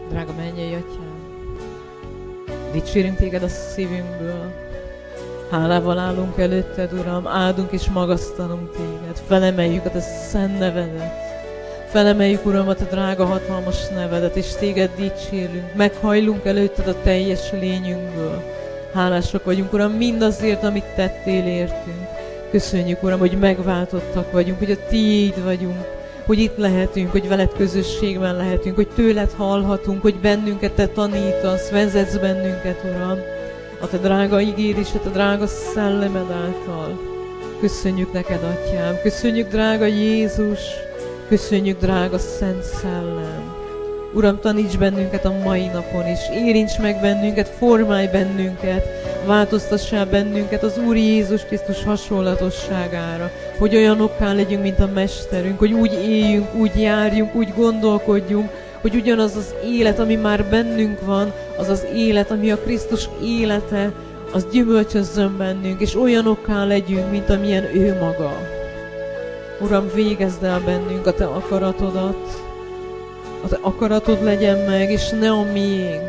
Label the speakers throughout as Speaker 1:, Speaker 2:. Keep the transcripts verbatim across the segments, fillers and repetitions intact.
Speaker 1: Drága mennyei Atyám, dicsérünk Téged a szívünkből. Hálával állunk előtted, Uram, áldunk és magasztalunk Téged. Felemeljük a Te szent nevedet. Felemeljük, Uram, a Te drága hatalmas nevedet, és Téged dicsérünk. Meghajlunk előtted a teljes lényünkből. Hálásak vagyunk, Uram, mindazért, amit tettél értünk. Köszönjük, Uram, hogy megváltottak vagyunk, hogy a Tiéd vagyunk, hogy itt lehetünk, hogy veled közösségben lehetünk, hogy tőled hallhatunk, hogy bennünket Te tanítasz, vezetsz bennünket, Uram, a Te drága igéd és a Te drága szellemed által. Köszönjük neked, Atyám, köszönjük, drága Jézus, köszönjük, drága Szent Szellem. Uram, taníts bennünket a mai napon is, érints meg bennünket, formálj bennünket, változtassál bennünket az Úr Jézus Krisztus hasonlatosságára, hogy olyanokká legyünk, mint a Mesterünk, hogy úgy éljünk, úgy járjunk, úgy gondolkodjunk, hogy ugyanaz az élet, ami már bennünk van, az az élet, ami a Krisztus élete, az gyümölcsözzön bennünk, és olyanokká legyünk, mint amilyen ő maga. Uram, végezd el bennünk a Te akaratodat, a Te akaratod legyen meg, és ne a miénk.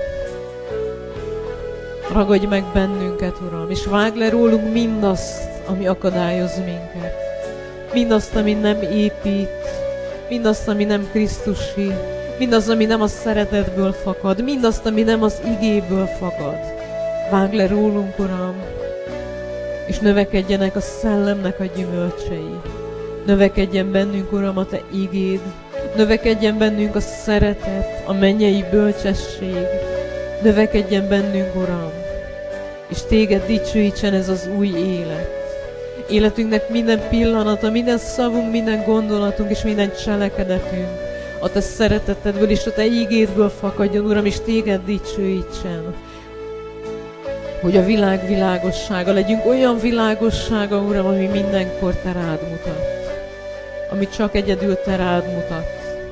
Speaker 1: Ragadj meg bennünket, Uram, és vágd le rólunk mindazt, ami akadályoz minket. Mindazt, ami nem épít, mindazt, ami nem Krisztusi, mindaz, ami nem a szeretetből fakad, mindazt, ami nem az igéből fakad. Vágd le rólunk, Uram, és növekedjenek a szellemnek a gyümölcsei. Növekedjen bennünk, Uram, a Te igéd, növekedjen bennünk a szeretet, a mennyei bölcsesség, növekedjen bennünk, Uram, és Téged dicsőítsen ez az új élet. Életünknek minden pillanata, minden szavunk, minden gondolatunk és minden cselekedetünk a Te szeretetedből és a Te ígédből fakadjon, Uram, és Téged dicsőítsen. Hogy a világ világossága legyünk, olyan világossága, Uram, ami mindenkor Te rád mutat, ami csak egyedül Te rád mutat.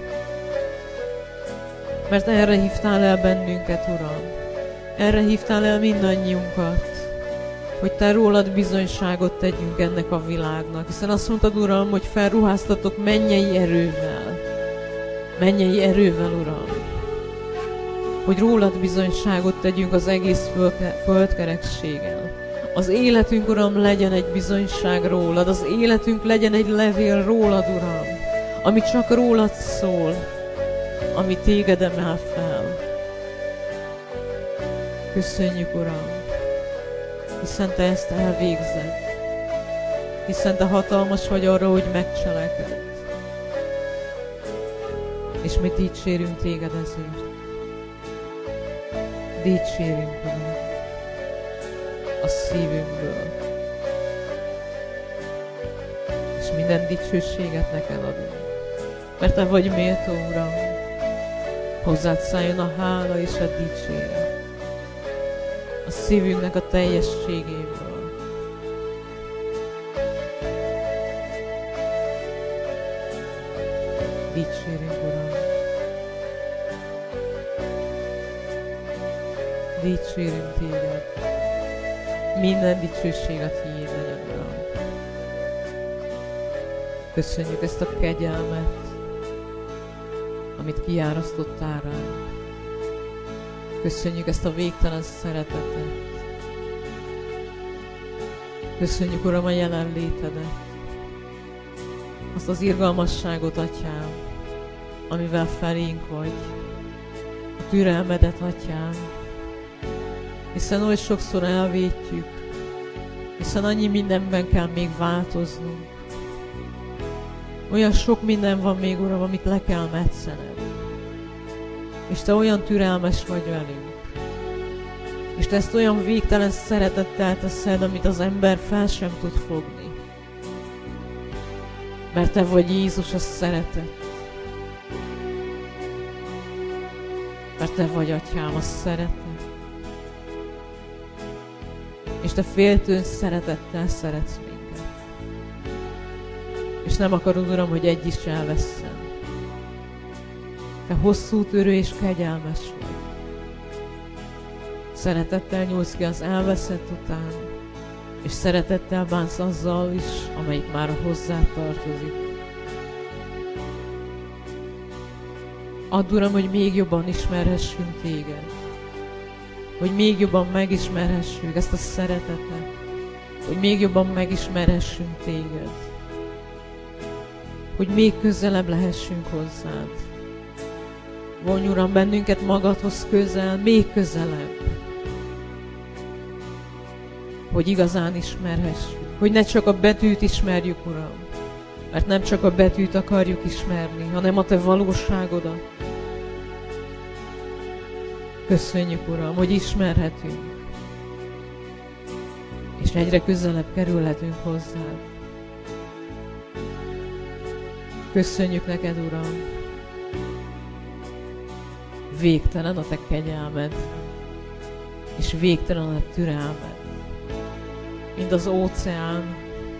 Speaker 1: Mert erre hívtál el bennünket, Uram. Erre hívtál el mindannyiunkat, hogy Te rólad bizonyságot tegyünk ennek a világnak. Hiszen azt mondtad, Uram, hogy felruháztatok mennyei erővel. Mennyei erővel, Uram. Hogy rólad bizonyságot tegyünk az egész földkerekségen. Az életünk, Uram, legyen egy bizonyság rólad. Az életünk legyen egy levél rólad, Uram. Ami csak rólad szól. Ami Téged emel fel. Köszönjük, Uram, hiszen Te ezt elvégzed, hiszen Te hatalmas vagy arra, hogy megcseleked. És mi dicsérünk Téged ezért. Dicsérünk, Uram, a szívünkből. És minden dicsőséget neked adunk. Mert Te vagy méltó, Uram, hozzád szálljon a hála és a dicséret. A szívünknek a teljességéből. Dicsérünk, Uram. Dicsérünk Téged. Minden dicsőség a Tiéd legyen, Uram. Köszönjük ezt a kegyelmet, amit kiárasztottál ránk. Köszönjük ezt a végtelen szeretetet. Köszönjük, Uram, a jelenlétedet. Azt az irgalmasságot, Atyám, amivel felénk vagy. A türelmedet, Atyám. Hiszen oly sokszor elvétjük. Hiszen annyi mindenben kell még változnunk. Olyan sok minden van még, Uram, amit le kell metszened. És Te olyan türelmes vagy velünk. És Te ezt olyan végtelen szeretettel teszed, amit az ember fel sem tud fogni. Mert Te vagy Jézus a szeretet. Mert Te vagy, Atyám, a szeretet. És Te féltőn szeretettel szeretsz minket. És nem akarod, Uram, hogy egy is elvesszen. Te hosszú törő és kegyelmes vagy. Szeretettel nyúlsz ki az elveszett után, és szeretettel bánsz azzal is, amelyik már hozzád tartozik. Add, Uram, hogy még jobban ismerhessünk Téged. Hogy még jobban megismerhessük ezt a szeretetet. Hogy még jobban megismerhessünk Téged. Hogy még közelebb lehessünk hozzád. Vonj, Uram, bennünket magadhoz közel, még közelebb. Hogy igazán ismerhessük. Hogy ne csak a betűt ismerjük, Uram. Mert nem csak a betűt akarjuk ismerni, hanem a Te valóságodat. Köszönjük, Uram, hogy ismerhetünk. És egyre közelebb kerülhetünk hozzád. Köszönjük neked, Uram. Végtelen a Te kegyelmed, és végtelen a türelmed. Mint az óceán,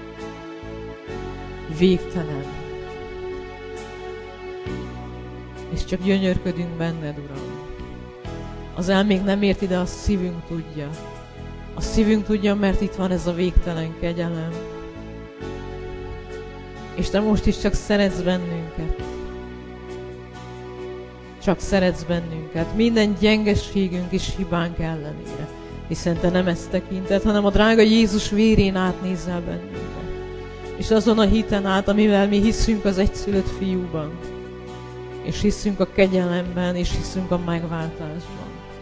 Speaker 1: végtelen. És csak gyönyörködünk benned, Uram. Az elménk nem ért ide, a szívünk tudja. A szívünk tudja, mert itt van ez a végtelen kegyelem. És Te most is csak szeretsz bennünket. Csak szeretsz bennünket. Minden gyengeségünk és hibánk ellenére. Hiszen Te nem ezt tekinted, hanem a drága Jézus vérén átnézel bennünket. És azon a hiten át, amivel mi hiszünk az egyszülött fiúban. És hiszünk a kegyelemben, és hiszünk a megváltásban.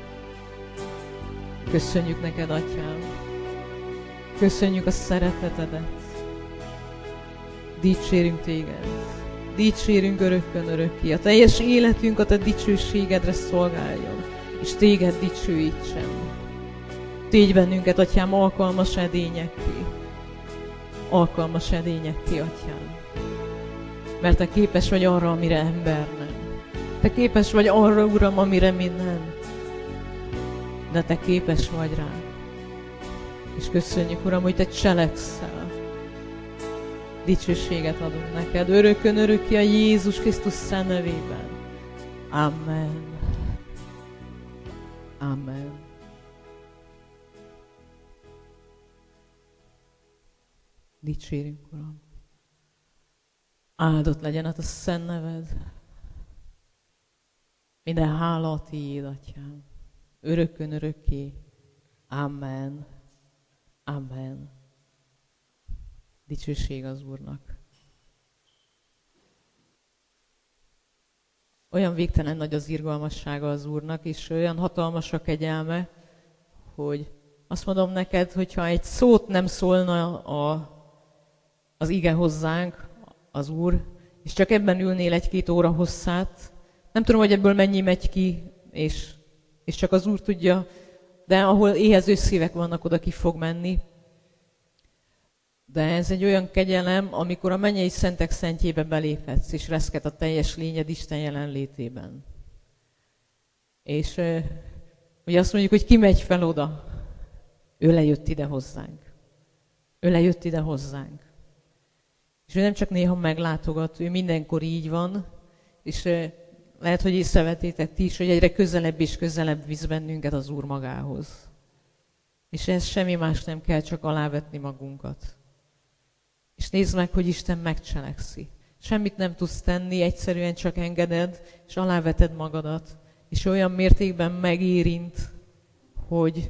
Speaker 1: Köszönjük neked, Atyám. Köszönjük a szeretetedet. Dicsérünk Téged. Dicsérünk örökkön örökké. A teljes életünk a Te dicsőségedre szolgáljon, és Téged dicsőítsen. Tégy bennünket, Atyám, alkalmas edényekké. Alkalmas edényekké, Atyám. Mert Te képes vagy arra, amire ember nem. Te képes vagy arra, Uram, amire mi nem. De Te képes vagy rá. És köszönjük, Uram, hogy Te cselekszel. Dicsőséget adunk neked, örökön örökké a Jézus Krisztus szent nevében. Amen. Amen. Dicsérünk, Uram. Áldott legyen a Te szent neved. Minden hála a Tiéd, Atyám. Örökön örökké. Amen. Amen. Dicsőség az Úrnak. Olyan végtelen nagy az irgalmassága az Úrnak, és olyan hatalmas a kegyelme, hogy azt mondom neked, hogyha egy szót nem szólna a, az ige hozzánk, az Úr, és csak ebben ülnél egy-két óra hosszát, nem tudom, hogy ebből mennyi megy ki, és, és csak az Úr tudja, de ahol éhező szívek vannak, oda ki fog menni. De ez egy olyan kegyelem, amikor a mennyei szentek szentjébe beléphetsz, és reszket a teljes lényed Isten jelenlétében. És uh, ugye azt mondjuk, hogy ki megy fel oda? Ő lejött ide hozzánk. Ő lejött ide hozzánk. És ő nem csak néha meglátogat, ő mindenkor így van, és uh, lehet, hogy észrevettétek ti is, hogy egyre közelebb és közelebb visz bennünket az Úr magához. És ez semmi más nem kell, csak alávetni magunkat. És nézd meg, hogy Isten megcselekszi. Semmit nem tudsz tenni, egyszerűen csak engeded, és aláveted magadat. És olyan mértékben megérint, hogy,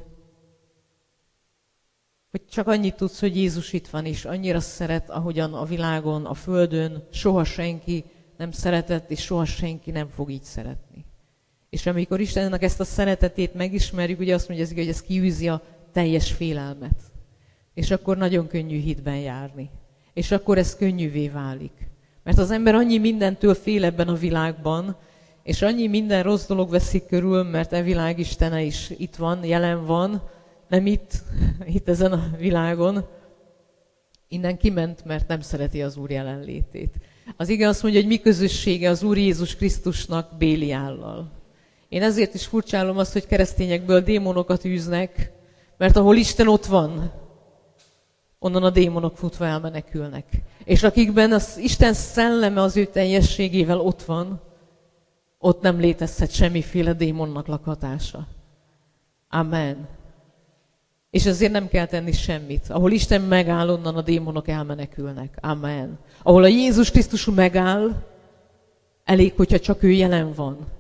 Speaker 1: hogy csak annyit tudsz, hogy Jézus itt van, és annyira szeret, ahogyan a világon, a földön soha senki nem szeretett, és soha senki nem fog így szeretni. És amikor Istennek ezt a szeretetét megismerjük, ugye azt mondja, hogy ez kiűzi a teljes félelmet. És akkor nagyon könnyű hitben járni. És akkor ez könnyűvé válik. Mert az ember annyi mindentől fél ebben a világban, és annyi minden rossz dolog veszik körül, mert e világ Istene is itt van, jelen van, nem itt, itt ezen a világon. Innen kiment, mert nem szereti az Úr jelenlétét. Az ige azt mondja, hogy mi közössége az Úr Jézus Krisztusnak Béliállal. Én ezért is furcsálom azt, hogy keresztényekből démonokat űznek, mert ahol Isten ott van, onnan a démonok futva elmenekülnek. És akikben az Isten szelleme az ő teljességével ott van, ott nem létezhet semmiféle démonnak lakhatása. Amen. És ezért nem kell tenni semmit. Ahol Isten megáll, onnan a démonok elmenekülnek. Amen. Ahol a Jézus Krisztus megáll, elég, hogyha csak ő jelen van.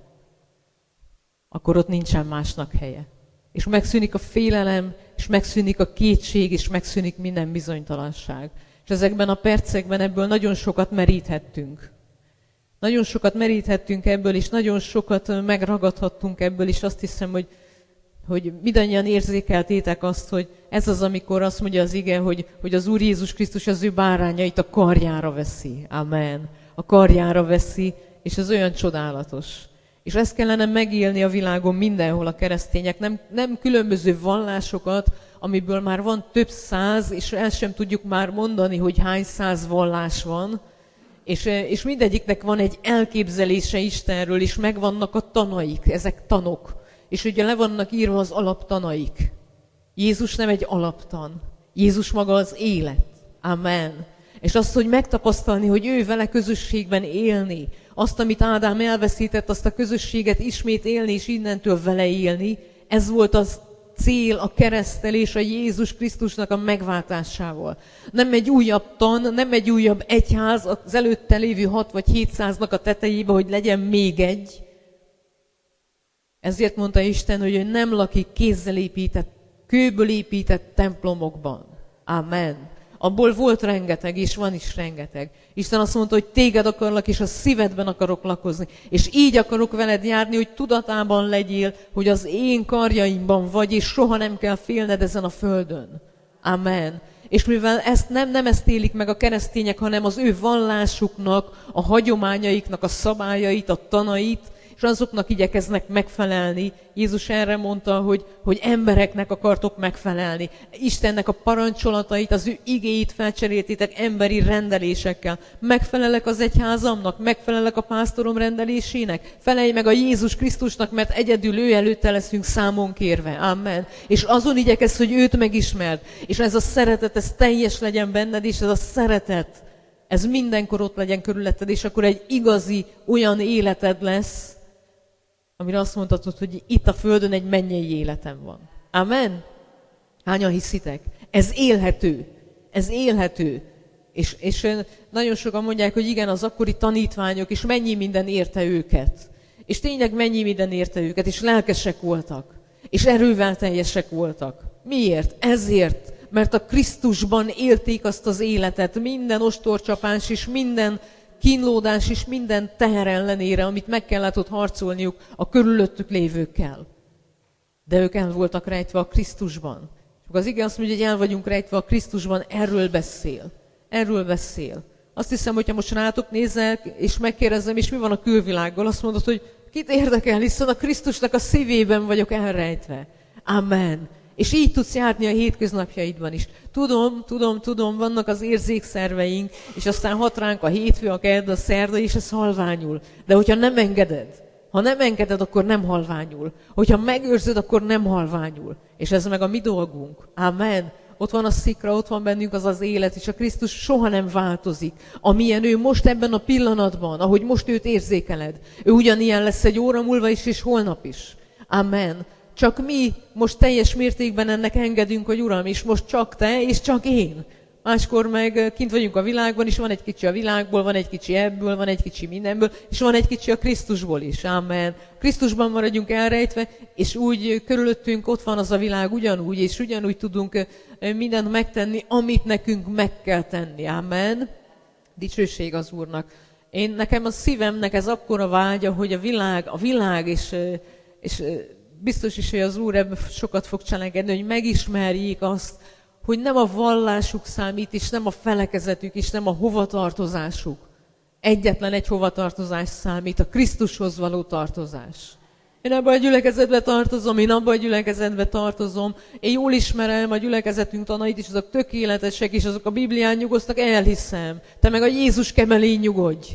Speaker 1: akkor ott nincsen másnak helye. És megszűnik a félelem, és megszűnik a kétség, és megszűnik minden bizonytalanság. És ezekben a percekben ebből nagyon sokat meríthettünk. Nagyon sokat meríthettünk ebből, és nagyon sokat megragadhattunk ebből, és azt hiszem, hogy, hogy mindannyian érzékeltétek azt, hogy ez az, amikor azt mondja az ige, hogy, hogy az Úr Jézus Krisztus az ő bárányait a karjára veszi. Amen. A karjára veszi, és ez olyan csodálatos. És ezt kellene megélni a világon mindenhol a keresztények, nem, nem különböző vallásokat, amiből már van több száz, és el sem tudjuk már mondani, hogy hány száz vallás van, és, és mindegyiknek van egy elképzelése Istenről, és megvannak a tanaik, ezek tanok, és ugye le vannak írva az alaptanaik. Jézus nem egy alaptan, Jézus maga az élet. Amen. És azt, hogy megtapasztalni, hogy ő vele közösségben élni, azt, amit Ádám elveszített, azt a közösséget ismét élni, és innentől vele élni, ez volt az cél, a keresztelés a Jézus Krisztusnak a megváltásával. Nem egy újabb tan, nem egy újabb egyház az előtte lévő hat vagy hétszáznak a tetejébe, hogy legyen még egy. Ezért mondta Isten, hogy ő nem lakik kézzel épített, kőből épített templomokban. Amen. Abból volt rengeteg, és van is rengeteg. Isten azt mondta, hogy téged akarlak, és a szívedben akarok lakozni. És így akarok veled járni, hogy tudatában legyél, hogy az én karjaimban vagy, és soha nem kell félned ezen a földön. Amen. És mivel ezt nem, nem ezt élik meg a keresztények, hanem az ő vallásuknak, a hagyományaiknak, a szabályait, a tanait, és azoknak igyekeznek megfelelni. Jézus erre mondta, hogy, hogy embereknek akartok megfelelni. Istennek a parancsolatait, az ő igéit felcseréltétek emberi rendelésekkel. Megfelelek az egyházamnak, megfelelek a pásztorom rendelésének, felelj meg a Jézus Krisztusnak, mert egyedül ő előtte leszünk számon kérve. Amen. És azon igyekez, hogy őt megismerd. És ez a szeretet, ez teljes legyen benned, és ez a szeretet, ez mindenkor ott legyen körülötted, és akkor egy igazi, olyan életed lesz, amire azt mondhatod, hogy itt a földön egy mennyei életem van. Amen? Hányan hiszitek? Ez élhető. Ez élhető. És, és nagyon sokan mondják, hogy igen, az akkori tanítványok, és mennyi minden érte őket. És tényleg mennyi minden érte őket, és lelkesek voltak. És erővel teljesek voltak. Miért? Ezért, mert a Krisztusban élték azt az életet, minden ostorcsapás és minden kínlódás és minden teher ellenére, amit meg kellett ott harcolniuk a körülöttük lévőkkel. De ők el voltak rejtve a Krisztusban. És az ige azt mondja, hogy el vagyunk rejtve a Krisztusban, erről beszél. Erről beszél. Azt hiszem, hogyha most rátok nézek, és megkérdezem, és mi van a külvilággal, azt mondod, hogy kit érdekel, hiszen a Krisztusnak a szívében vagyok elrejtve. Amen. És így tudsz járni a hétköznapjaidban is. Tudom, tudom, tudom, vannak az érzékszerveink, és aztán hat ránk a hétfő, a kedd, a szerda, és ez halványul. De hogyha nem engeded, ha nem engeded, akkor nem halványul. Hogyha megőrzöd, akkor nem halványul. És ez meg a mi dolgunk. Amen. Ott van a szikra, ott van bennünk az az élet, és a Krisztus soha nem változik. Amilyen ő most ebben a pillanatban, ahogy most őt érzékeled. Ő ugyanilyen lesz egy óra múlva is, és holnap is. Amen. Csak mi most teljes mértékben ennek engedünk, hogy Uram, és most csak te, és csak én. Máskor meg kint vagyunk a világban, és van egy kicsi a világból, van egy kicsi ebből, van egy kicsi mindenből, és van egy kicsi a Krisztusból is. Amen. Krisztusban maradjunk elrejtve, és úgy körülöttünk ott van az a világ ugyanúgy, és ugyanúgy tudunk mindent megtenni, amit nekünk meg kell tenni. Amen. Dicsőség az Úrnak. Én nekem a szívemnek ez akkora vágya, hogy a világ, a világ és, és biztos is, hogy az Úr ebben sokat fog cselekedni, hogy megismerjék azt, hogy nem a vallásuk számít, és nem a felekezetük, és nem a hovatartozásuk. Egyetlen egy hovatartozás számít, a Krisztushoz való tartozás. Én abban a gyülekezetbe tartozom, én abban a gyülekezetbe tartozom, én jól ismerem a gyülekezetünk tanait, és azok tökéletesek, és azok a Biblián nyugodtak, elhiszem. Te meg a Jézus kemelén nyugodj.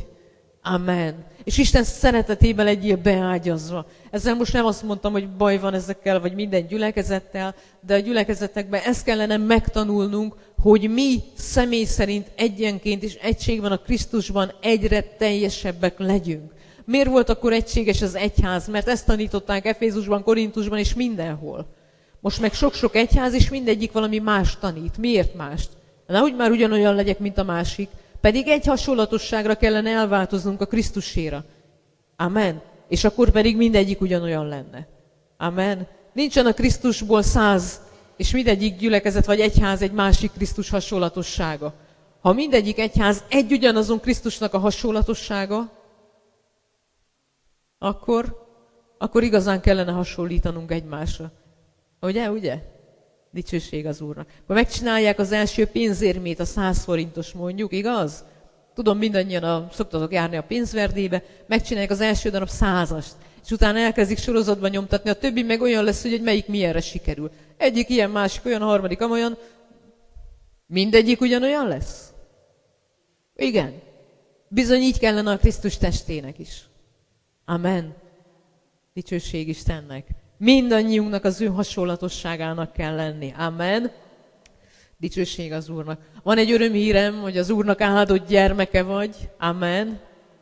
Speaker 1: Amen. És Isten szeretetében legyél beágyazva. Ezzel most nem azt mondtam, hogy baj van ezekkel, vagy minden gyülekezettel, de a gyülekezetekben ezt kellene megtanulnunk, hogy mi személy szerint egyenként és egységben a Krisztusban egyre teljesebbek legyünk. Miért volt akkor egységes az egyház? Mert ezt tanították Efézusban, Korintusban és mindenhol. Most meg sok-sok egyház, és mindegyik valami más tanít. Miért mást? Nehogy már ugyanolyan legyek, mint a másik. Pedig egy hasonlatosságra kellene elváltoznunk a Krisztuséra. Amen. és akkor pedig mindegyik ugyanolyan lenne. Amen. Nincsen a Krisztusból száz, és mindegyik gyülekezet vagy egyház egy másik Krisztus hasonlatossága. Ha mindegyik egyház egy ugyanazon Krisztusnak a hasonlatossága, akkor, akkor igazán kellene hasonlítanunk egymásra. Ugye, ugye? Dicsőség az Úrnak. Ha megcsinálják az első pénzérmét, a száz forintos mondjuk, igaz? Tudom, mindannyian a, szoktatok járni a pénzverdébe, megcsinálják az első darab százast, és utána elkezdik sorozatban nyomtatni, a többi meg olyan lesz, hogy melyik milyenre sikerül. Egyik ilyen, másik olyan, a harmadik amolyan. Mindegyik ugyanolyan lesz? Igen. Bizony így kellene a Krisztus testének is. Amen. Dicsőség Istennek. Mindannyiunknak az ő hasonlatosságának kell lenni. Amen. Dicsőség az Úrnak. Van egy örömhírem, hogy az Úrnak áldott gyermeke vagy. Amen.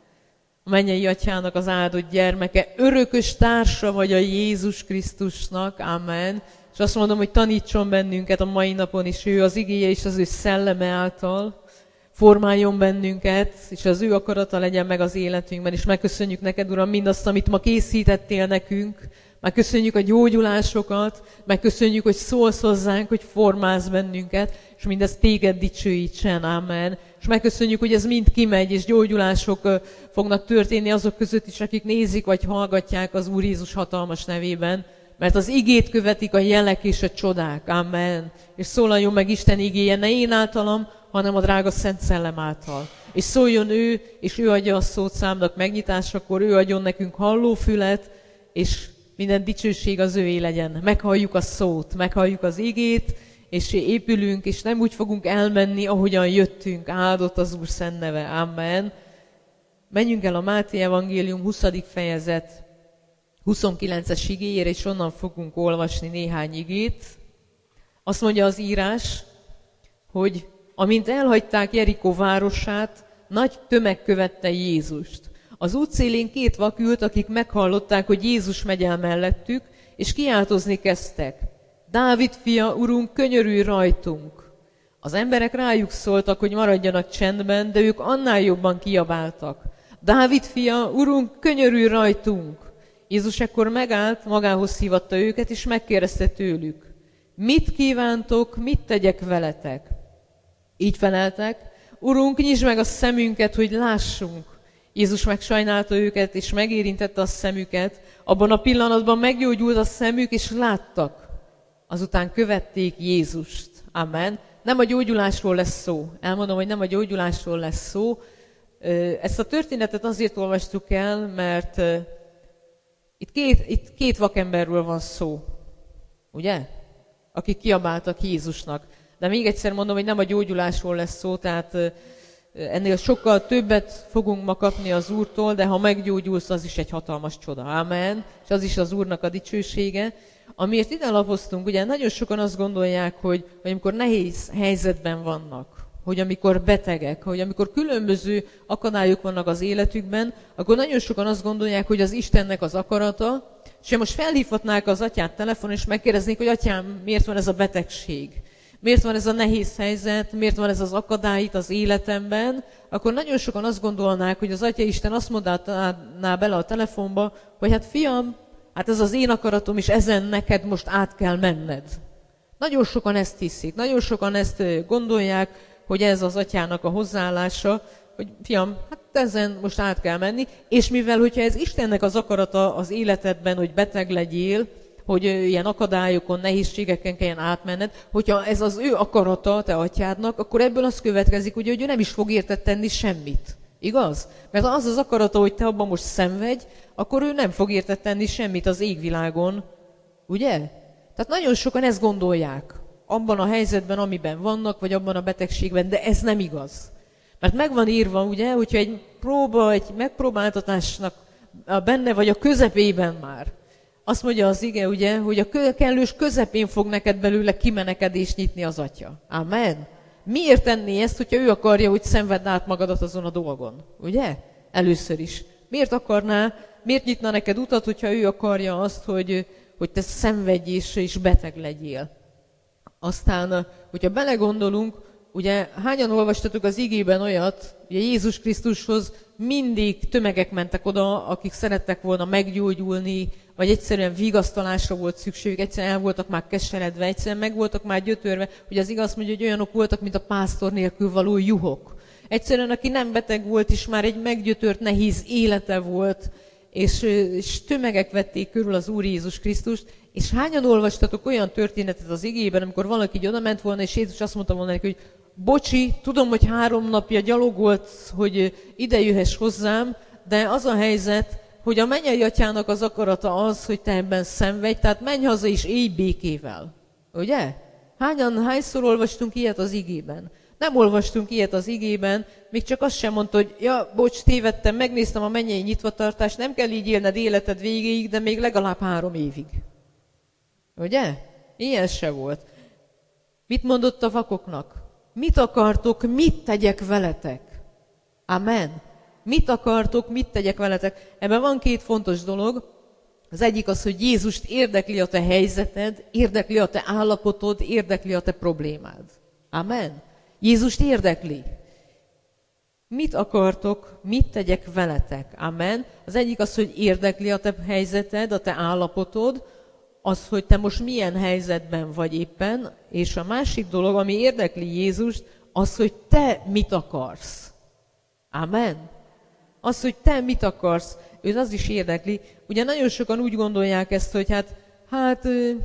Speaker 1: A mennyei atyának az áldott gyermeke. Örökös társa vagy a Jézus Krisztusnak. Amen. És azt mondom, hogy tanítson bennünket a mai napon is ő, az igéje és az ő szelleme által. Formáljon bennünket, és az ő akarata legyen meg az életünkben. És megköszönjük neked, Uram, mindazt, amit ma készítettél nekünk. Megköszönjük a gyógyulásokat, megköszönjük, hogy szólsz hozzánk, hogy formálsz bennünket, és mindezt téged dicsőítsen, amen. És megköszönjük, hogy ez mind kimegy, és gyógyulások fognak történni azok között is, akik nézik vagy hallgatják az Úr Jézus hatalmas nevében, mert az igét követik a jelek és a csodák, amen. És szólaljon meg Isten igéje, ne én általam, hanem a drága Szent Szellem által. És szóljon ő, és ő adja a szót számnak megnyitásakor, ő adjon nekünk hallófület, és minden dicsőség az őé legyen. Meghalljuk a szót, meghalljuk az igét, és épülünk, és nem úgy fogunk elmenni, ahogyan jöttünk. Áldott az Úr szent neve. Amen. Menjünk el a Máté evangélium huszadik fejezet huszonkilences igéjére, és onnan fogunk olvasni néhány igét. Azt mondja az írás, hogy amint elhagyták Jerikó városát, nagy tömeg követte Jézust. Az útszélén két vak ült, akik meghallották, hogy Jézus megy el mellettük, és kiáltozni kezdtek. Dávid fia, Urunk, könyörülj rajtunk! Az emberek rájuk szóltak, hogy maradjanak csendben, de ők annál jobban kiabáltak. Dávid fia, Urunk, könyörülj rajtunk! Jézus ekkor megállt, magához hívatta őket, és megkérdezte tőlük. Mit kívántok, mit tegyek veletek? Így feleltek, Urunk, nyisd meg a szemünket, hogy lássunk. Jézus megsajnálta őket, és megérintette a szemüket. Abban a pillanatban meggyógyult a szemük, és láttak. Azután követték Jézust. Amen. Nem a gyógyulásról lesz szó. Elmondom, hogy nem a gyógyulásról lesz szó. Ezt a történetet azért olvastuk el, mert itt két, itt két vakemberről van szó. Ugye? Akik kiabáltak Jézusnak. De még egyszer mondom, hogy nem a gyógyulásról lesz szó, tehát ennél sokkal többet fogunk ma kapni az Úrtól, de ha meggyógyulsz, az is egy hatalmas csoda. Amen. És az is az Úrnak a dicsősége. Amiért ide lapoztunk, ugye nagyon sokan azt gondolják, hogy, hogy amikor nehéz helyzetben vannak, hogy amikor betegek, hogy amikor különböző akadályok vannak az életükben, akkor nagyon sokan azt gondolják, hogy az Istennek az akarata, és most felhívhatnák az atyát telefonon, és megkérdeznék, hogy atyám, miért van ez a betegség? Miért van ez a nehéz helyzet, miért van ez az akadály itt az életemben, akkor nagyon sokan azt gondolnák, hogy az Atya Isten azt mondaná bele a telefonba, hogy hát fiam, hát ez az én akaratom, és ezen neked most át kell menned. Nagyon sokan ezt hiszik, nagyon sokan ezt gondolják, hogy ez az atyának a hozzáállása, hogy fiam, hát ezen most át kell menni, és mivel, hogyha ez Istennek az akarata az életedben, hogy beteg legyél, hogy ilyen akadályokon, nehézségeken kelljen átmenned, hogyha ez az ő akarata, te atyádnak, akkor ebből az következik, ugye, hogy ő nem is fog érted tenni semmit. Igaz? Mert ha az az akarata, hogy te abban most szenvedj, akkor ő nem fog érted tenni semmit az égvilágon. Ugye? Tehát nagyon sokan ezt gondolják. Abban a helyzetben, amiben vannak, vagy abban a betegségben, de ez nem igaz. Mert meg van írva, ugye, hogyha egy próba, egy megpróbáltatásnak benne vagy a közepében már, azt mondja az ige, ugye, hogy a kellős közepén fog neked belőle kimenekedést nyitni az Atya. Amen. Miért tenné ezt, hogyha ő akarja, hogy szenvedd át magadat azon a dolgon? Ugye? Először is. Miért akarná, miért nyitna neked utat, hogyha ő akarja azt, hogy, hogy te szenvedj és, és beteg legyél? Aztán, hogyha belegondolunk, ugye hányan olvastatok az igében olyat, ugye Jézus Krisztushoz mindig tömegek mentek oda, akik szerettek volna meggyógyulni, vagy egyszerűen vigasztalásra volt szükségük, egyszerűen el voltak már keseredve, egyszerűen meg voltak már gyötörve. Ugye az igaz mondja, hogy olyanok voltak, mint a pásztor nélkül való juhok. Egyszerűen, aki nem beteg volt, és már egy meggyötört, nehéz élete volt, és, és tömegek vették körül az Úr Jézus Krisztust, és hányan olvastatok olyan történetet az igében, amikor valaki így oda ment volna, és Jézus azt mondta volna neki, hogy bocsi, tudom, hogy három napja gyalogolt, hogy ide jöhess hozzám, de az a helyzet, hogy a mennyei atyának az akarata az, hogy te ebben szenvedj, tehát menj haza és élj békével. Ugye? Hányan, hányszor olvastunk ilyet az igében? Nem olvastunk ilyet az igében, még csak azt sem mondta, hogy ja, bocs, tévedtem, megnéztem a mennyei nyitvatartást, nem kell így élned életed végéig, de még legalább három évig. Ugye? Ilyen se volt. Mit mondott a vakoknak? Mit akartok, mit tegyek veletek? Amen. Mit akartok, mit tegyek veletek? Ebben van két fontos dolog. Az egyik az, hogy Jézust érdekli a te helyzeted, érdekli a te állapotod, érdekli a te problémád. Amen. Jézust érdekli. Mit akartok, mit tegyek veletek? Amen. Az egyik az, hogy érdekli a te helyzeted, a te állapotod, az, hogy te most milyen helyzetben vagy éppen, és a másik dolog, ami érdekli Jézust, az, hogy te mit akarsz. Amen. Az, hogy te mit akarsz, őt az is érdekli. Ugye nagyon sokan úgy gondolják ezt, hogy hát, hát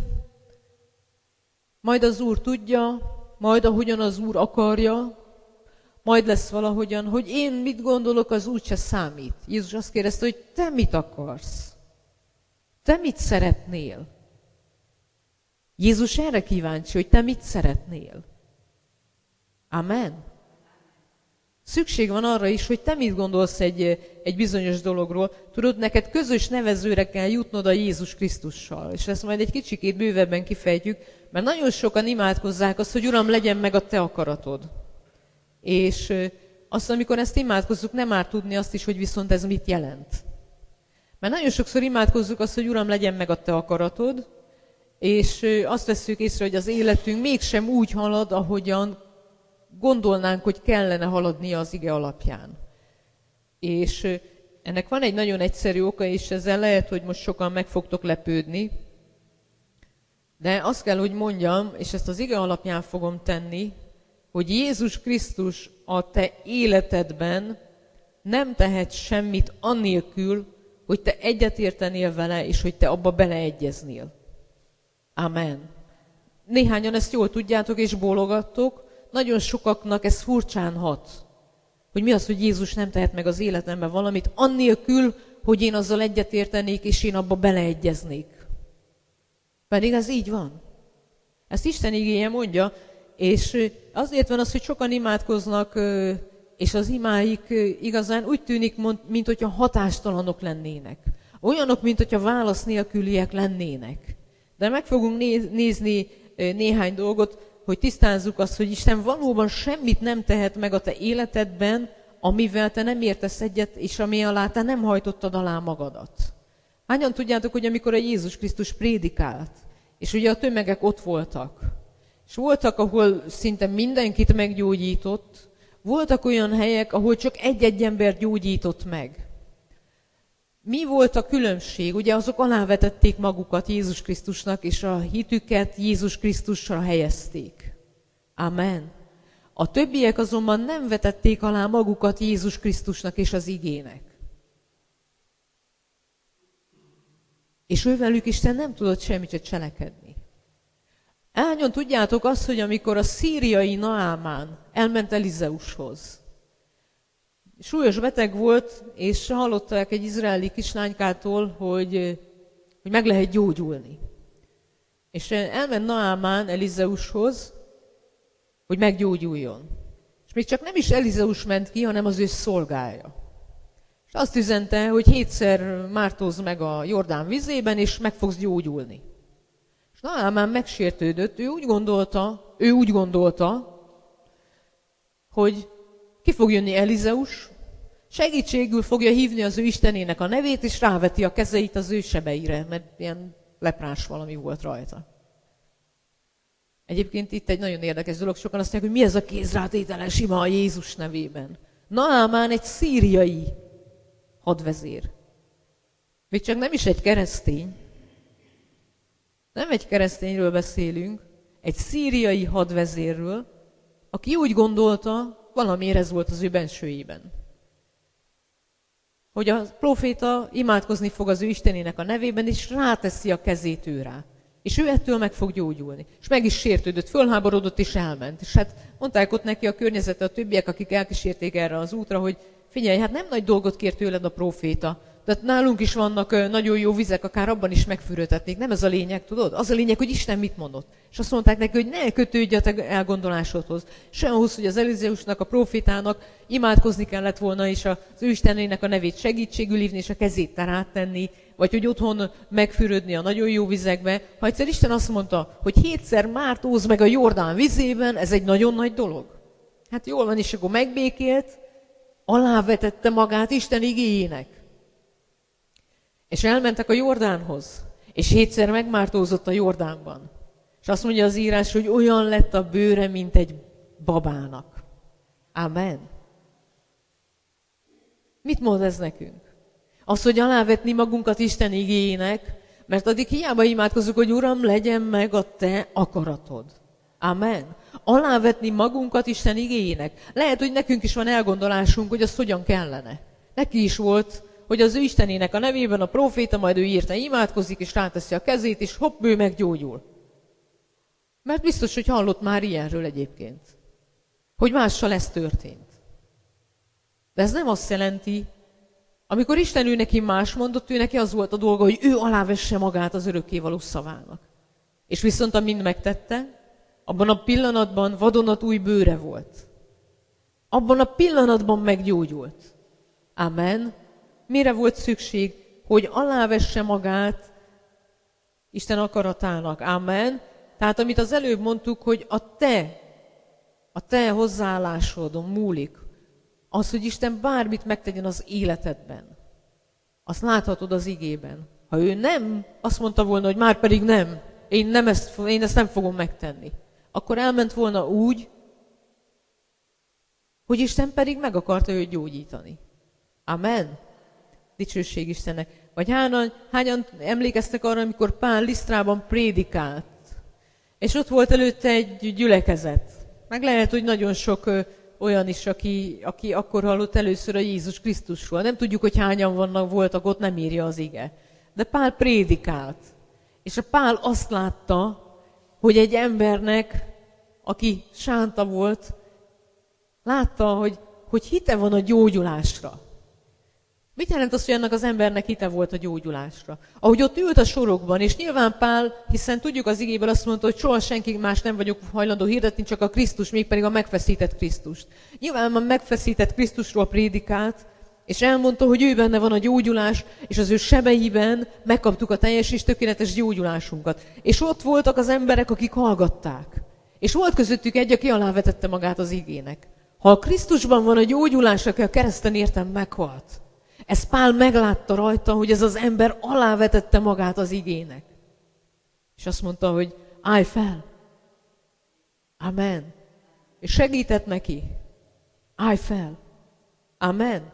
Speaker 1: majd az Úr tudja, majd ahogyan az Úr akarja, majd lesz valahogyan, hogy én mit gondolok, az úgyse számít. Jézus azt kérdezte, hogy te mit akarsz? Te mit szeretnél? Jézus erre kíváncsi, hogy te mit szeretnél. Amen. Szükség van arra is, hogy te mit gondolsz egy, egy bizonyos dologról. Tudod, neked közös nevezőre kell jutnod a Jézus Krisztussal. És ezt majd egy kicsikét bővebben kifejtjük, mert nagyon sokan imádkozzák azt, hogy Uram, legyen meg a te akaratod. És azt, amikor ezt imádkozzuk, nem árt tudni azt is, hogy viszont ez mit jelent. Mert nagyon sokszor imádkozzuk azt, hogy Uram, legyen meg a te akaratod, és azt vesszük észre, hogy az életünk mégsem úgy halad, ahogyan gondolnánk, hogy kellene haladnia az ige alapján. És ennek van egy nagyon egyszerű oka, és ezzel lehet, hogy most sokan meg fogtok lepődni, de azt kell, hogy mondjam, és ezt az ige alapján fogom tenni, hogy Jézus Krisztus a te életedben nem tehet semmit annélkül, hogy te egyetértenél vele, és hogy te abba beleegyeznél. Amen. Néhányan ezt jól tudjátok, és bólogattok, nagyon sokaknak ez furcsán hat. Hogy mi az, hogy Jézus nem tehet meg az életemben valamit, annélkül, hogy én azzal egyetértenék, és én abba beleegyeznék. Pedig ez így van. Ezt Isten igéje mondja, és azért van az, hogy sokan imádkoznak, és az imáik igazán úgy tűnik, mint hogyha hatástalanok lennének. Olyanok, mint hogyha válasz nélküliek lennének. De meg fogunk nézni néhány dolgot, hogy tisztázzuk azt, hogy Isten valóban semmit nem tehet meg a te életedben, amivel te nem értesz egyet, és ami alá te nem hajtottad alá magadat. Hányan tudjátok, hogy amikor a Jézus Krisztus prédikált, és ugye a tömegek ott voltak, és voltak, ahol szinte mindenkit meggyógyított, voltak olyan helyek, ahol csak egy-egy ember gyógyított meg. Mi volt a különbség? Ugye azok alávetették magukat Jézus Krisztusnak, és a hitüket Jézus Krisztusra helyezték. Amen. A többiek azonban nem vetették alá magukat Jézus Krisztusnak és az igének. És ővelük Isten nem tudott semmit se cselekedni. Ányon tudjátok azt, hogy amikor a szíriai Naámán elment Elizeushoz, súlyos beteg volt, és hallották egy izraeli kislánykától, hogy, hogy meg lehet gyógyulni. És elment Naámán Elizeushoz, hogy meggyógyuljon. És még csak nem is Elizeus ment ki, hanem az ő szolgája. És azt üzente, hogy hétszer mártózz meg a Jordán vizében, és meg fogsz gyógyulni. És Naámán megsértődött, ő úgy gondolta, ő úgy gondolta, hogy ki fog jönni Elizeus, segítségül fogja hívni az ő istenének a nevét, és ráveti a kezeit az ő sebeire, mert ilyen leprás valami volt rajta. Egyébként itt egy nagyon érdekes dolog, sokan azt mondják, hogy mi ez a kézrátételes ima a Jézus nevében. Naámán egy szíriai hadvezér. Még csak nem is egy keresztény. Nem egy keresztényről beszélünk, egy szíriai hadvezérről, aki úgy gondolta, valamiért ez volt az ő bensőjében, hogy a próféta imádkozni fog az ő Istenének a nevében, és ráteszi a kezét ő rá. És ő ettől meg fog gyógyulni. És meg is sértődött, fölháborodott és elment. És hát mondták ott neki a környezete, a többiek, akik elkísérték erre az útra, hogy figyelj, hát nem nagy dolgot kér tőled a próféta. Tehát nálunk is vannak nagyon jó vizek, akár abban is megfürödhetnék. Nem ez a lényeg, tudod? Az a lényeg, hogy Isten mit mondott. És azt mondták neki, hogy ne kötődj a te elgondolásodhoz. Se ahhoz, hogy az Elizeusnak, a prófétának imádkozni kellett volna, és az ő Istenének a nevét segítségül hívni, és a kezét rátenni, vagy hogy otthon megfürödni a nagyon jó vizekbe. Ha egyszer Isten azt mondta, hogy hétszer mártózz meg a Jordán vizében, ez egy nagyon nagy dolog. Hát jól van, és akkor megbékélt, alávetette magát Isten igéjének. És elmentek a Jordánhoz, és hétszer megmártózott a Jordánban. És azt mondja az írás, hogy olyan lett a bőre, mint egy babának. Amen. Mit mond ez nekünk? Az, hogy alávetni magunkat Isten igéjének, mert addig hiába imádkozunk, hogy Uram, legyen meg a te akaratod. Amen. Alávetni magunkat Isten igéjének. Lehet, hogy nekünk is van elgondolásunk, hogy az hogyan kellene. Neki is volt, hogy az ő Istenének a nevében a próféta, majd ő írta, imádkozik, és ráteszi a kezét, és hopp, ő meggyógyul. Mert biztos, hogy hallott már ilyenről egyébként. Hogy mással ez történt. De ez nem azt jelenti, amikor Isten ő neki más mondott, ő neki az volt a dolga, hogy ő alávesse magát az örökkévaló szavának. És viszont a mind megtette, abban a pillanatban vadonatúj bőre volt. Abban a pillanatban meggyógyult. Amen. Mire volt szükség? Hogy alávesse magát Isten akaratának. Amen. Tehát amit az előbb mondtuk, hogy a te, a te hozzáállásodon múlik, az, hogy Isten bármit megtegyen az életedben. Azt láthatod az igében. Ha ő nem, azt mondta volna, hogy már pedig nem, én, nem ezt, én ezt nem fogom megtenni. Akkor elment volna úgy, hogy Isten pedig meg akarta őt gyógyítani. Amen. Dicsőség Istennek. Vagy hányan, hányan emlékeztek arra, amikor Pál Lisztrában prédikált, és ott volt előtte egy gyülekezet. Meg lehet, hogy nagyon sok ö, olyan is, aki, aki akkor hallott először a Jézus Krisztusról. Nem tudjuk, hogy hányan vannak, voltak ott, nem írja az ige. De Pál prédikált. És a Pál azt látta, hogy egy embernek, aki sánta volt, látta, hogy, hogy hite van a gyógyulásra. Mit jelent az, hogy ennek az embernek hite volt a gyógyulásra? Ahogy ott ült a sorokban, és nyilván Pál, hiszen tudjuk az igéből azt mondta, hogy soha senki más nem vagyok hajlandó hirdetni, csak a Krisztus, mégpedig a megfeszített Krisztust. Nyilván a megfeszített Krisztusról prédikált, és elmondta, hogy ő benne van a gyógyulás, és az ő sebeiben megkaptuk a teljes és tökéletes gyógyulásunkat. És ott voltak az emberek, akik hallgatták. És volt közöttük egy, aki alávetette magát az igének. Ha a Krisztusban van a gyógyulás, aki a kereszten értem meghalt, ez Pál meglátta rajta, hogy ez az ember alávetette magát az igének. És azt mondta, hogy állj fel. Amen. És segített neki. Állj fel. Amen.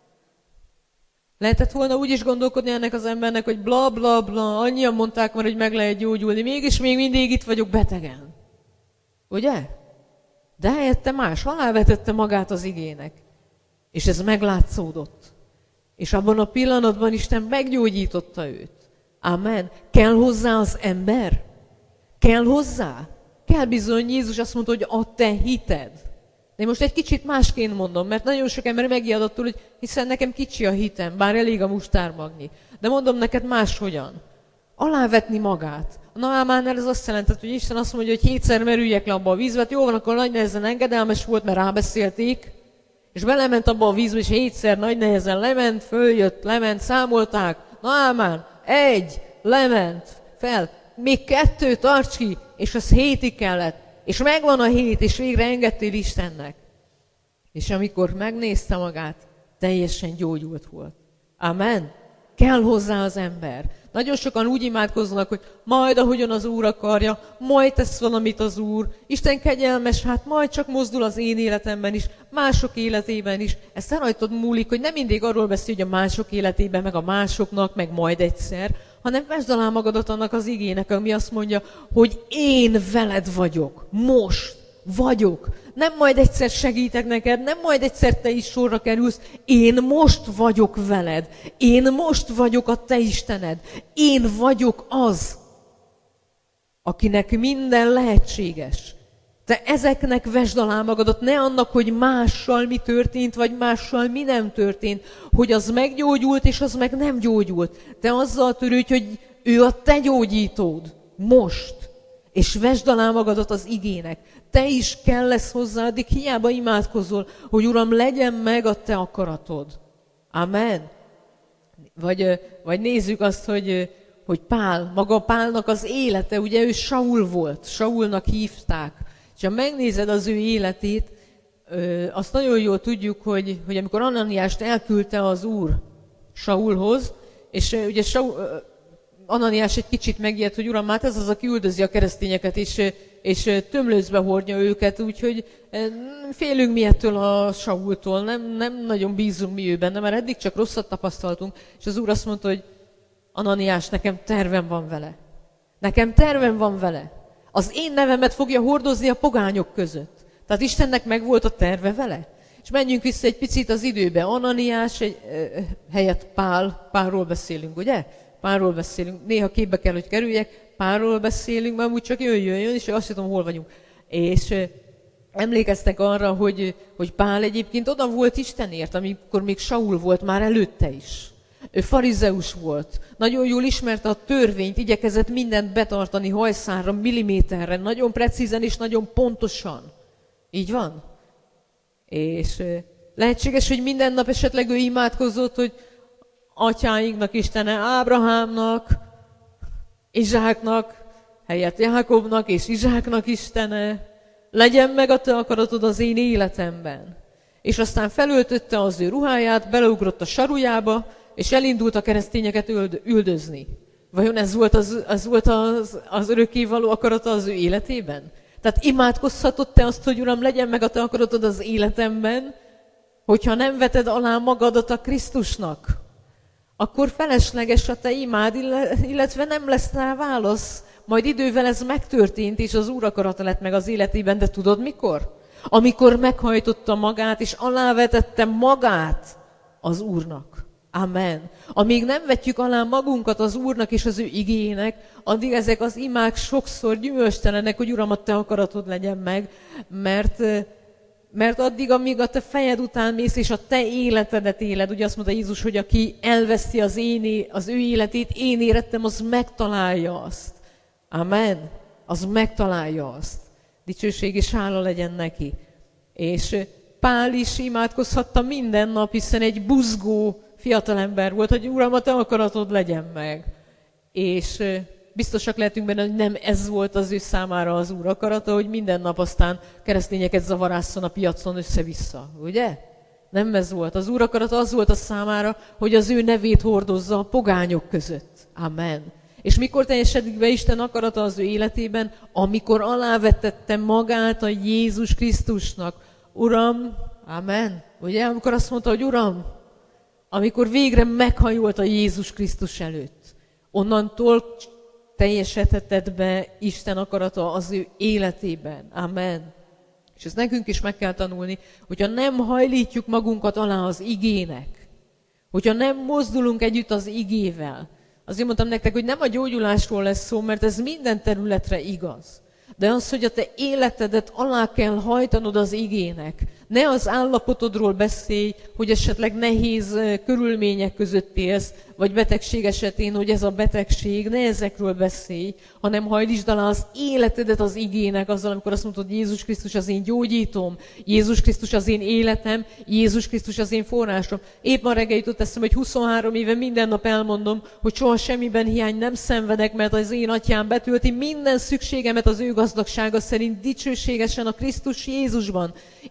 Speaker 1: Lehetett volna úgy is gondolkodni ennek az embernek, hogy bla bla bla, annyian mondták már, hogy meg lehet gyógyulni, mégis még mindig itt vagyok betegen. Ugye? De helyette más, alávetette magát az igének. És ez meglátszódott. És abban a pillanatban Isten meggyógyította őt. Amen. Kell hozzá az ember? Kell hozzá? Kell bizony, Jézus azt mondta, hogy a te hited. De most egy kicsit másként mondom, mert nagyon sok ember megijed attól, hogy hiszen nekem kicsi a hitem, bár elég a mustármagnyi. De mondom neked máshogyan. Alávetni magát. A Naámánnál ez azt jelentett, hogy Isten azt mondja, hogy hétszer merüljek le abba a vízbe. Jó van, akkor nagy nehezen engedelmes volt, mert rábeszélték. És belement abba a vízbe, és hétszer nagy nehezen lement, följött, lement, számolták. Naámán, egy, lement, fel, még kettő, tarts ki, és az hétig kellett. És megvan a hét, és végre engedtél Istennek. És amikor megnézte magát, teljesen gyógyult volt. Amen. Kell hozzá az ember. Nagyon sokan úgy imádkoznak, hogy majd ahogyan az Úr akarja, majd tesz valamit az Úr. Isten kegyelmes, hát majd csak mozdul az én életemben is, mások életében is. Ez te rajtad múlik, hogy nem mindig arról beszél, hogy a mások életében, meg a másoknak, meg majd egyszer, hanem vesd alá magadat annak az igének, ami azt mondja, hogy én veled vagyok, most vagyok. Nem majd egyszer segítek neked, nem majd egyszer te is sorra kerülsz, én most vagyok veled. Én most vagyok a te Istened. Én vagyok az, akinek minden lehetséges. Te ezeknek vesd alá magadat, ne annak, hogy mással mi történt, vagy mással mi nem történt, hogy az meggyógyult, és az meg nem gyógyult. Te azzal törődj, hogy ő a te gyógyítód. Most. És vesd alá magadat az igének. Te is kell lesz hozzá, addig hiába imádkozol, hogy Uram, legyen meg a te akaratod. Amen. Vagy, vagy nézzük azt, hogy, hogy Pál, maga Pálnak az élete, ugye ő Saul volt, Saulnak hívták. És ha megnézed az ő életét, azt nagyon jól tudjuk, hogy, hogy amikor Ananiást elküldte az Úr Saulhoz, és ugye Saul, Ananiás egy kicsit megijedt, hogy Uram, hát ez az, aki üldözi a keresztényeket, és, és tömlőcbe hordja őket, úgyhogy félünk mi ettől a Saultól, nem, nem nagyon bízunk mi ő benne, mert eddig csak rosszat tapasztaltunk, és az Úr azt mondta, hogy Ananiás, nekem tervem van vele. Nekem tervem van vele. Az én nevemet fogja hordozni a pogányok között. Tehát Istennek megvolt a terve vele. És menjünk vissza egy picit az időbe. Ananiás egy, eh, helyett Pál, Pálról beszélünk, ugye? Pálról beszélünk. Néha képbe kell, hogy kerüljek. Pálról beszélünk, mert úgy csak jön, jön, jön, és azt tudom, hol vagyunk. És eh, emlékeztek arra, hogy, hogy Pál egyébként oda volt Istenért, amikor még Saul volt már előtte is. Ő farizeus volt. Nagyon jól ismerte a törvényt, igyekezett mindent betartani hajszárra, milliméterre, nagyon precízen és nagyon pontosan. Így van? És lehetséges, hogy minden nap esetleg ő imádkozott, hogy atyáinknak Istene, Ábrahámnak, Izsáknak, helyett Jákobnak és Izsáknak Istene, legyen meg a te akaratod az én életemben. És aztán felöltötte az ő ruháját, beleugrott a sarujába, és elindult a keresztényeket üldözni. Vajon ez volt az, az, volt az, az örökkévaló akarata az ő életében? Tehát imádkozhatod te azt, hogy Uram, legyen meg a te akaratod az életemben, hogyha nem veted alá magadat a Krisztusnak, akkor felesleges a te imád, illetve nem lesz rá válasz. Majd idővel ez megtörtént, és az Úr akarata lett meg az életében, de tudod mikor? Amikor meghajtotta magát, és alávetette magát az Úrnak. Amen. Amíg nem vetjük alá magunkat az Úrnak és az ő igének, addig ezek az imák sokszor gyümölcstelenek, hogy Uram, a te akaratod legyen meg, mert, mert addig, amíg a te fejed után mész, és a te életedet éled, ugye azt mondta Jézus, hogy aki elveszi az, én, az ő életét, én érettem, az megtalálja azt. Amen. Az megtalálja azt. Dicsőség és hála legyen neki. És Pál is imádkozhatta minden nap, hiszen egy buzgó fiatalember volt, hogy Uram, a te akaratod legyen meg. És biztosak lehetünk benne, hogy nem ez volt az ő számára az Úr akarata, hogy minden nap aztán keresztényeket zavarásszon a piacon össze-vissza, ugye? Nem ez volt. Az Úr akarata az volt a számára, hogy az ő nevét hordozza a pogányok között. Amen. És mikor teljesedik be Isten akarata az ő életében? Amikor alávetette magát a Jézus Krisztusnak. Uram, amen. Ugye, amikor azt mondta, hogy Uram, amikor végre meghajolt a Jézus Krisztus előtt, onnantól teljesedhetett be Isten akarata az ő életében. Amen. És ezt nekünk is meg kell tanulni, hogyha nem hajlítjuk magunkat alá az igének, hogyha nem mozdulunk együtt az igével. Azért mondtam nektek, hogy nem a gyógyulásról lesz szó, mert ez minden területre igaz. De az, hogy a te életedet alá kell hajtanod az igének. Ne az állapotodról beszélj, hogy esetleg nehéz körülmények között élsz, vagy betegség esetén, hogy ez a betegség, ne ezekről beszélj, hanem hajlítsd alá az életedet az igének, azzal, amikor azt mondod, Jézus Krisztus az én gyógyítom, Jézus Krisztus az én életem, Jézus Krisztus az én forrásom. Épp ma reggel jutott eszembe, hogy huszonhárom éve minden nap elmondom, hogy soha semmiben hiány nem szenvedek, mert az én atyám betölti minden szükségemet az ő gazdagsága szerint dicsőségesen a Krisztus Jézusban. Én ezzel az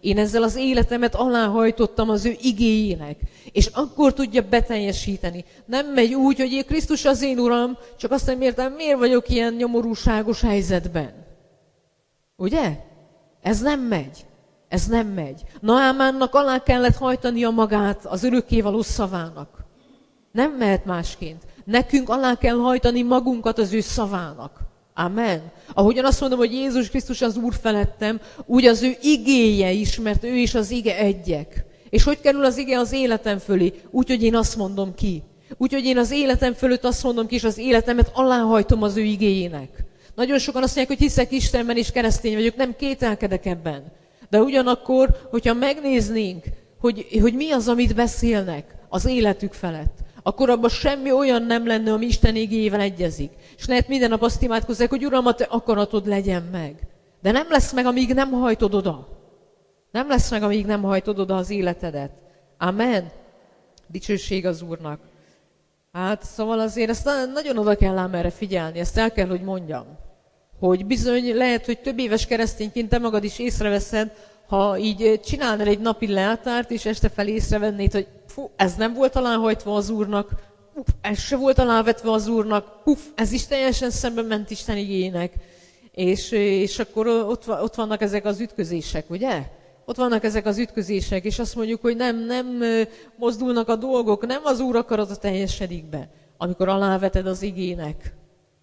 Speaker 1: az életemet aláhajtottam az ő igéjének. És akkor tudja beteljesíteni. Nem megy úgy, hogy én Krisztus az én Uram, csak azt nem értem, miért vagyok ilyen nyomorúságos helyzetben. Ugye? Ez nem megy. Ez nem megy. Naámánnak alá kellett hajtania magát az örökkévaló szavának. Nem mehet másként. Nekünk alá kell hajtani magunkat az ő szavának. Amen. Ahogyan azt mondom, hogy Jézus Krisztus az Úr felettem, úgy az ő igéje is, mert ő is az ige egyek. És hogy kerül az ige az életem fölé? Úgy, hogy én azt mondom ki. Úgy, hogy én az életem fölött azt mondom ki, és az életemet aláhajtom az ő igéjének. Nagyon sokan azt mondják, hogy hiszek Istenben, és keresztény vagyok, nem kételkedek ebben. De ugyanakkor, hogyha megnéznénk, hogy, hogy mi az, amit beszélnek az életük felett, akkor abban semmi olyan nem lenne, ami Isten igéjével egyezik. És lehet minden nap azt imádkozzák, hogy Uram, a te akaratod legyen meg. De nem lesz meg, amíg nem hajtod oda. Nem lesz meg, amíg nem hajtod oda az életedet. Amen. Dicsőség az Úrnak. Hát szóval azért ezt nagyon oda kell ám erre figyelni, ezt el kell, hogy mondjam. Hogy bizony lehet, hogy több éves keresztényként te magad is észreveszed, ha így csinálnál egy napi leltárt, és este felé észrevennéd, hogy fú, ez nem volt aláhajtva az Úrnak, uf, ez se volt alávetve az Úrnak, puf, ez is teljesen szembe ment Isten igének. És, és akkor ott, ott vannak ezek az ütközések, ugye? Ott vannak ezek az ütközések, és azt mondjuk, hogy nem, nem mozdulnak a dolgok, nem az Úr akarata teljesedik be. Amikor aláveted az igének,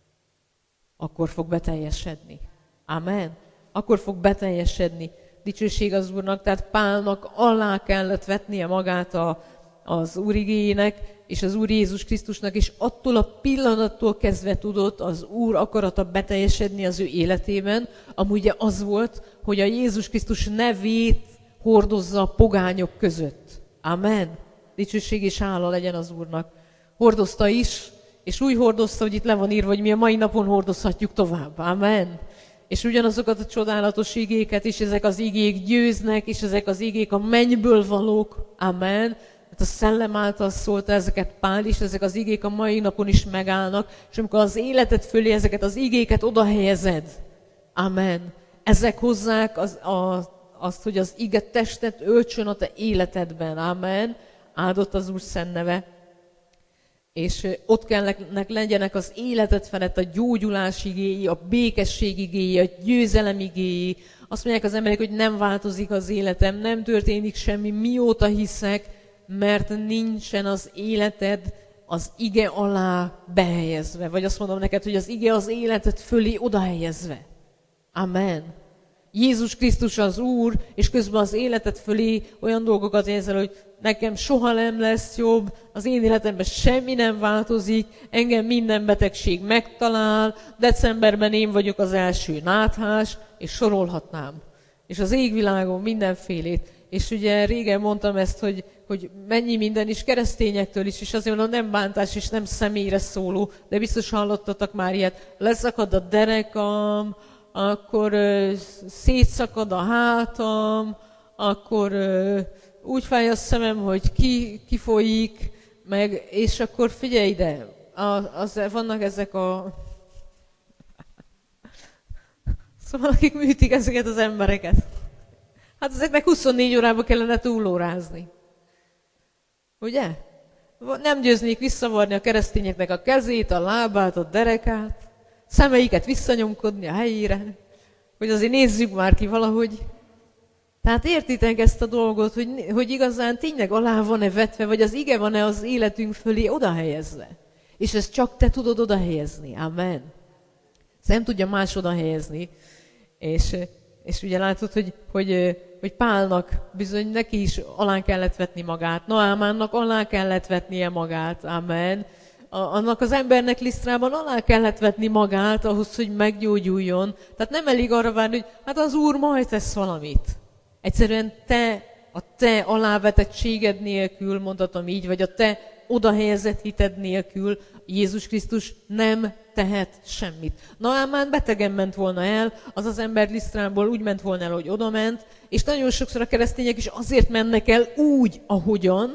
Speaker 1: akkor fog beteljesedni. Amen. Akkor fog beteljesedni. Dicsőség az Úrnak, tehát Pálnak alá kellett vetnie magát a, az Úr igéjének, és az Úr Jézus Krisztusnak, és attól a pillanattól kezdve tudott az Úr akarata beteljesedni az ő életében, ami ugye az volt, hogy a Jézus Krisztus nevét hordozza a pogányok között. Amen. Dicsőség és hála legyen az Úrnak. Hordozta is, és úgy hordozta, hogy itt le van írva, hogy mi a mai napon hordozhatjuk tovább. Amen. És ugyanazokat a csodálatos igéket is, ezek az igék győznek, és ezek az igék a mennyből valók. Amen. Hát a szellem által szólta ezeket Pál is, ezek az igék a mai napon is megállnak, és amikor az életed fölé ezeket az igéket oda helyezed. Amen. Ezek hozzák az, a, azt, hogy az ige testet öltsön a te életedben. Amen. Áldott az Úr szent neve. És ott kell legyenek az életed felett a gyógyulás igéi, a békesség igéi, a győzelem igéi. Azt mondják az emberek, hogy nem változik az életem, nem történik semmi, mióta hiszek, mert nincsen az életed az ige alá behelyezve. Vagy azt mondom neked, hogy az ige az életed fölé oda helyezve. Amen. Jézus Krisztus az Úr, és közben az életed fölé olyan dolgokat helyezel, hogy nekem soha nem lesz jobb, az én életemben semmi nem változik, engem minden betegség megtalál, decemberben én vagyok az első náthás, és sorolhatnám. És az égvilágon mindenfélét. És ugye régen mondtam ezt, hogy, hogy mennyi minden is keresztényektől is, és azért mondom, nem bántás és nem személyre szóló, de biztos hallottatok már ilyet. Leszakad a derekam, akkor ö, szétszakad a hátam, akkor ö, úgy fáj a szemem, hogy ki, kifolyik, meg, és akkor figyelj ide, a, az, vannak ezek a... Szóval akik műtik ezeket az embereket. Hát ezeknek huszonnégy órában kellene túlórázni. Ugye? Nem győznék visszavarni a keresztényeknek a kezét, a lábát, a derekát, szemeiket visszanyomkodni a helyére, hogy azért nézzük már ki valahogy. Tehát értitek ezt a dolgot, hogy, hogy igazán tényleg alá van-e vetve, vagy az ige van-e az életünk fölé oda helyezve. És ezt csak te tudod oda helyezni. Amen. Ezt nem tudja más oda helyezni. És, és ugye látod, hogy, hogy, hogy Pálnak bizony neki is alá kellett vetni magát. Naámánnak alá kellett vetnie magát. Amen. A, annak az embernek Lisztrában alá kellett vetni magát ahhoz, hogy meggyógyuljon. Tehát nem elég arra várni, hogy hát az Úr majd tesz valamit. Egyszerűen te, a te alávetettséged nélkül, mondhatom így, vagy a te odahelyezett hited nélkül Jézus Krisztus nem tehet semmit. Naámán betegen ment volna el, az az ember Lisztrából úgy ment volna el, hogy odament, és nagyon sokszor a keresztények is azért mennek el úgy, ahogyan,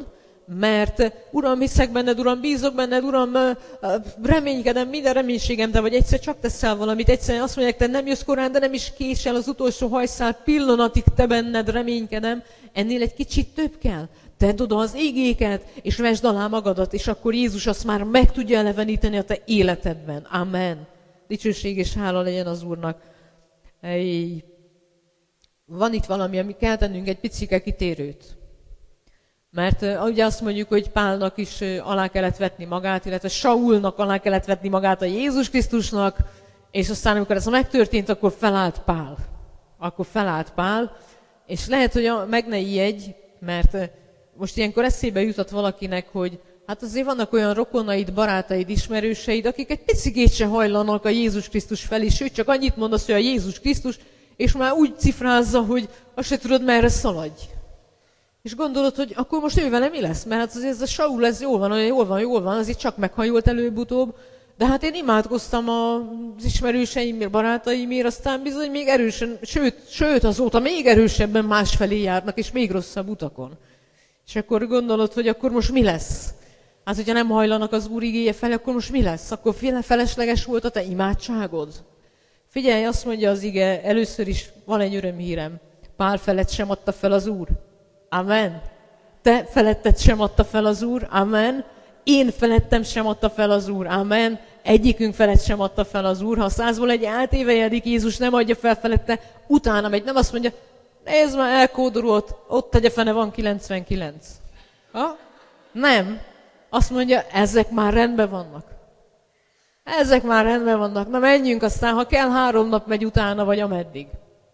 Speaker 1: Mert Uram, hiszek benned, Uram, bízok benned, Uram, reménykedem, minden reménységem, de vagy egyszer csak teszel valamit, egyszerűen azt mondják, te nem jössz korán, de nem is késel az utolsó hajszál pillanatig, te benned reménykedem, ennél egy kicsit több kell. Tedd oda az ígéket, és vesd alá magadat, és akkor Jézus azt már meg tudja eleveníteni a te életedben. Amen. Dicsőség és hála legyen az Úrnak. Hey. Van itt valami, ami kell tennünk egy picike kitérőt. Mert uh, ugye azt mondjuk, hogy Pálnak is uh, alá kellett vetni magát, illetve Saulnak alá kellett vetni magát a Jézus Krisztusnak, és aztán, amikor ez megtörtént, akkor felállt Pál. Akkor felállt Pál, és lehet, hogy a, meg ne ijedj, mert uh, most ilyenkor eszébe jutott valakinek, hogy hát azért vannak olyan rokonaid, barátaid, ismerőseid, akik egy picikét se hajlanak a Jézus Krisztus felé, sőt, csak annyit mondasz, hogy a Jézus Krisztus, és már úgy cifrázza, hogy azt se tudod, merre szaladj. És gondolod, hogy akkor most ő vele mi lesz? Mert hát azért ez a Saul, ez jól van, jól van, jól van, azért csak meghajolt előbb-utóbb. De hát én imádkoztam az ismerőseimért, barátaimért, aztán bizony még erősen, sőt, sőt azóta még erősebben másfelé járnak, és még rosszabb utakon. És akkor gondolod, hogy akkor most mi lesz? Hát, hogyha nem hajlanak az Úr igéje felé, akkor most mi lesz? Akkor felesleges volt a te imádságod? Figyelj, azt mondja az ige, először is van egy örömhírem. Pál felett sem adta fel az Úr. Amen. Te feletted sem adta fel az Úr. Amen. Én felettem sem adta fel az Úr. Amen. Egyikünk felett sem adta fel az Úr. Ha százból egy átévejedik, Jézus nem adja fel felette, utána megy. Nem azt mondja, nézd már, elkódorolt, ott tegye fene, van kilencvenkilenc. Ha? Nem. Azt mondja, ezek már rendben vannak. Ezek már rendben vannak. Na menjünk, aztán ha kell, három nap megy utána, vagy ameddig.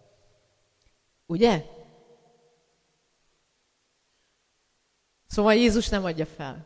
Speaker 1: Ugye? Szóval Jézus nem adja fel.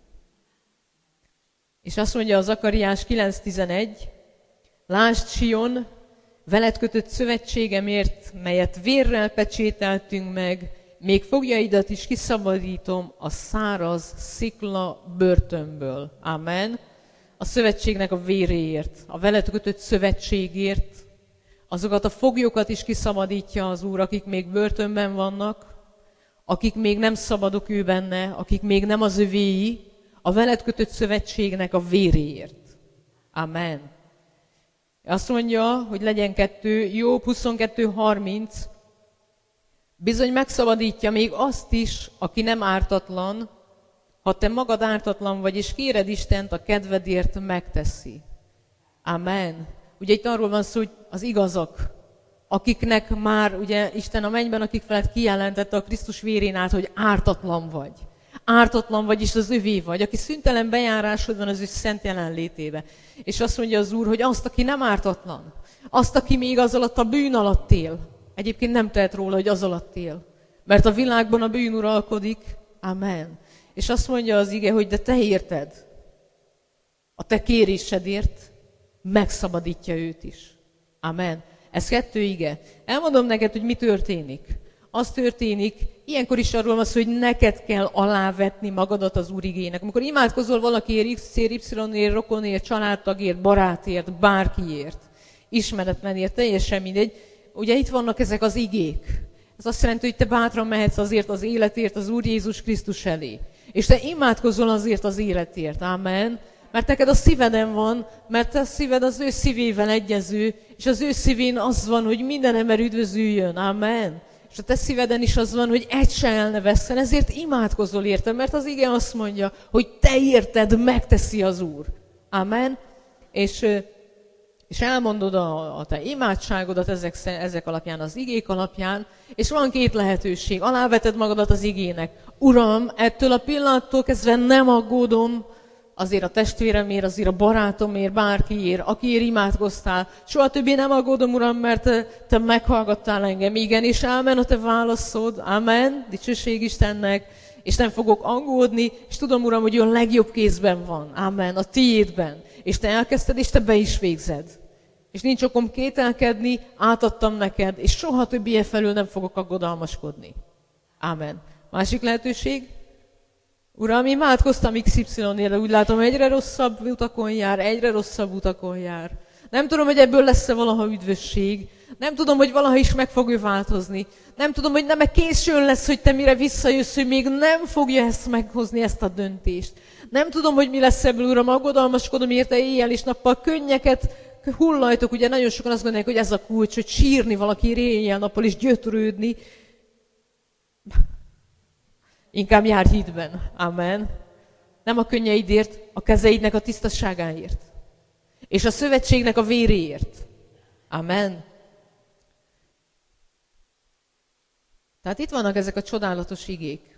Speaker 1: És azt mondja a Zakariás kilenc tizenegy, lásd Sion, veled kötött szövetségemért, melyet vérrel pecsételtünk meg, még fogjaidat is kiszabadítom a száraz szikla börtönből. Amen. A szövetségnek a véréért, a veled kötött szövetségért, azokat a foglyokat is kiszabadítja az Úr, akik még börtönben vannak, akik még nem szabadok ő benne, akik még nem az övéi, a veled kötött szövetségnek a véréért. Amen. Azt mondja, hogy legyen kettő, Jobb huszonkettő harminc, bizony megszabadítja még azt is, aki nem ártatlan, ha te magad ártatlan vagy, és kéred Istent a kedvedért megteszi. Amen. Ugye itt arról van szó, hogy az igazak, akiknek már ugye Isten a mennyben, akik felett kijelentette a Krisztus vérén át, hogy ártatlan vagy. Ártatlan vagy, és az övé vagy, aki szüntelen bejárásod van az ő szent jelenlétébe. És azt mondja az Úr, hogy azt, aki nem ártatlan, azt, aki még az alatt a bűn alatt él, egyébként nem tehet róla, hogy az alatt él. Mert a világban a bűn uralkodik. Amen. És azt mondja az ige, hogy de te érted, a te kérésedért megszabadítja őt is. Amen. Ez kettő ige. Elmondom neked, hogy mi történik. Az történik, ilyenkor is arról van szó, hogy neked kell alávetni magadat az Úr igének. Amikor imádkozol valakiért, X, Y-ért, rokonért, családtagért, barátért, bárkiért, ismeretlenért, teljesen mindegy, ugye itt vannak ezek az igék. Ez azt jelenti, hogy te bátran mehetsz azért az életért, az Úr Jézus Krisztus elé. És te imádkozol azért az életért. Amen. Mert neked a szíveden van, mert a szíved az ő szívével egyező, és az ő szívén az van, hogy minden ember üdvözüljön. Amen. És a te szíveden is az van, hogy egy se el ne vesszen, ezért imádkozol érte, mert az ige azt mondja, hogy te érted, megteszi az Úr. Amen. És, és elmondod a, a te imádságodat ezek, ezek alapján, az igék alapján, és van két lehetőség. Aláveted magadat az igének. Uram, ettől a pillanattól kezdve nem aggódom, azért a testvéremért, azért a barátomért, bárkiért, akiért imádkoztál. Soha többé nem aggódom, Uram, mert te, te meghallgattál engem. Igen, és ámen a te válaszod. Amen. Dicsőség Istennek. És nem fogok aggódni, és tudom, Uram, hogy a legjobb kézben van. Amen. A tiédben. És te elkezdted, és te be is végzed. És nincs okom kételkedni, átadtam neked, és soha többé e felől nem fogok aggodalmaskodni. Amen. Másik lehetőség? Uram, imádkoztam iksz ipszilonért, de úgy látom, egyre rosszabb utakon jár, egyre rosszabb utakon jár. Nem tudom, hogy ebből lesz-e valaha üdvösség, Nem tudom, hogy valaha is meg fog ő változni. Nem tudom, hogy nem-e későn lesz, hogy te mire visszajössz, hogy még nem fogja ezt meghozni, ezt a döntést. Nem tudom, hogy mi lesz ebből, Uram, aggodalmaskodom érte éjjel és nappal, könnyeket hullajtok. Ugye nagyon sokan azt gondolják, hogy ez a kulcs, hogy sírni valaki éjjel nappal és gyötrődni. Inkább jár hitben. Amen. Nem a könnyeidért, a kezeidnek a tisztasságáért. És a szövetségnek a véréért. Amen. Tehát itt vannak ezek a csodálatos igék.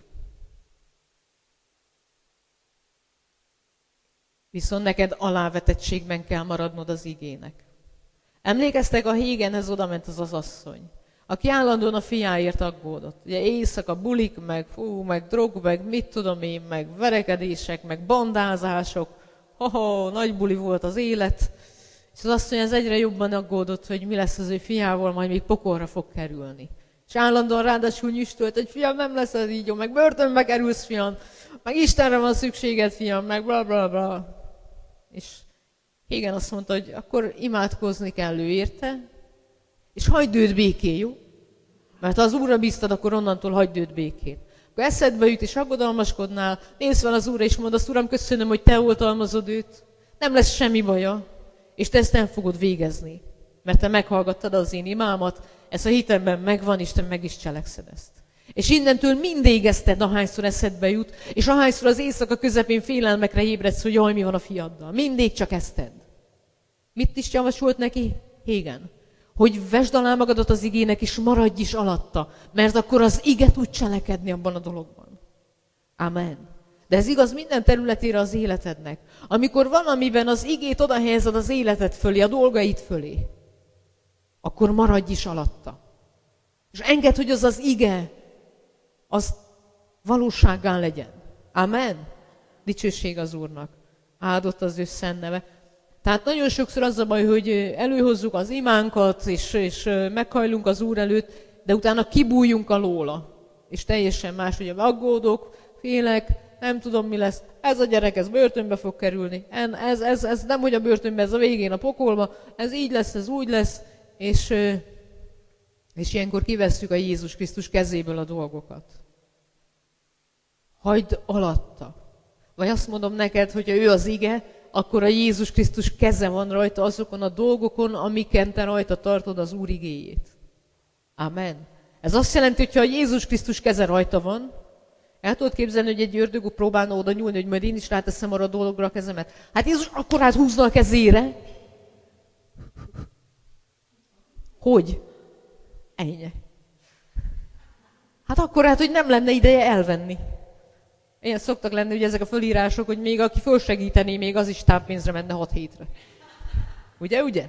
Speaker 1: Viszont neked alávetettségben kell maradnod az igének. Emlékeztek, a Hégenhez oda ment az az asszony, aki állandóan a fiáért aggódott. Ugye éjszaka bulik, meg fú, meg drog, meg mit tudom én, meg verekedések, meg bandázások. Ho-ho, nagy buli volt az élet. És az asszony az egyre jobban aggódott, hogy mi lesz az ő fiával, majd még pokolra fog kerülni. És állandóan ráadásul nyüstölt, hogy fiam, nem lesz ez így jó, meg börtönbe kerülsz, fiam, meg Istenre van szükséged, fiam, meg bla bla bla. És igen, azt mondta, hogy akkor imádkozni kell ő érte, és hagyd őt békén, jó? Mert ha az Úrra bíztad, akkor onnantól hagyd őt békén. Akkor eszedbe jut, és aggodalmaskodnál, nézz fel az Úrra, és mondd azt, Uram, köszönöm, hogy te oltalmazod őt, nem lesz semmi baja, és te ezt nem fogod végezni, mert te meghallgattad az én imámat, ez a hitemben megvan, és te meg is cselekszed ezt. És innentől mindig eszted, ahányszor eszedbe jut, és ahányszor az éjszaka közepén félelmekre ébredsz, hogy jaj, mi van a fiaddal. Mindig csak eszted. Mit is javasolt neki? Hégen. Hogy vesd alá magadat az igének, és maradj is alatta, mert akkor az ige tud cselekedni abban a dologban. Amen. De ez igaz minden területére az életednek. Amikor valamiben az igét odahelyezed az életed fölé, a dolgaid fölé, akkor maradj is alatta. És engedd, hogy az az ige, az valósággá legyen. Amen. Dicsőség az Úrnak. Áldott az ő szent neve. Tehát nagyon sokszor az a baj, hogy előhozzuk az imánkat, és, és meghajlunk az Úr előtt, de utána kibújjunk alóla. És teljesen más, hogy aggódok, félek, nem tudom, mi lesz. Ez a gyerek, ez börtönbe fog kerülni. Ez, ez, ez nem, hogy a börtönbe, ez a végén a pokolba. Ez így lesz, ez úgy lesz. És, és ilyenkor kivesszük a Jézus Krisztus kezéből a dolgokat. Hagyd alatta. Vagy azt mondom neked, hogyha ő az ige, akkor a Jézus Krisztus keze van rajta azokon a dolgokon, amiken te rajta tartod az Úr igéjét. Amen. Ez azt jelenti, hogy ha a Jézus Krisztus keze rajta van, el tudod képzelni, hogy egy ördög próbálna oda nyúlni, hogy majd én is ráteszem arra a dologra a kezemet. Hát Jézus akkor át húzna a kezére. Hogy? Ennyi. Hát akkor hát, hogy nem lenne ideje elvenni. Ilyen szoktak lenni, hogy ezek a fölírások, hogy még aki fölsegítené, még az is táppénzre menne hat hétre. Ugye, ugye?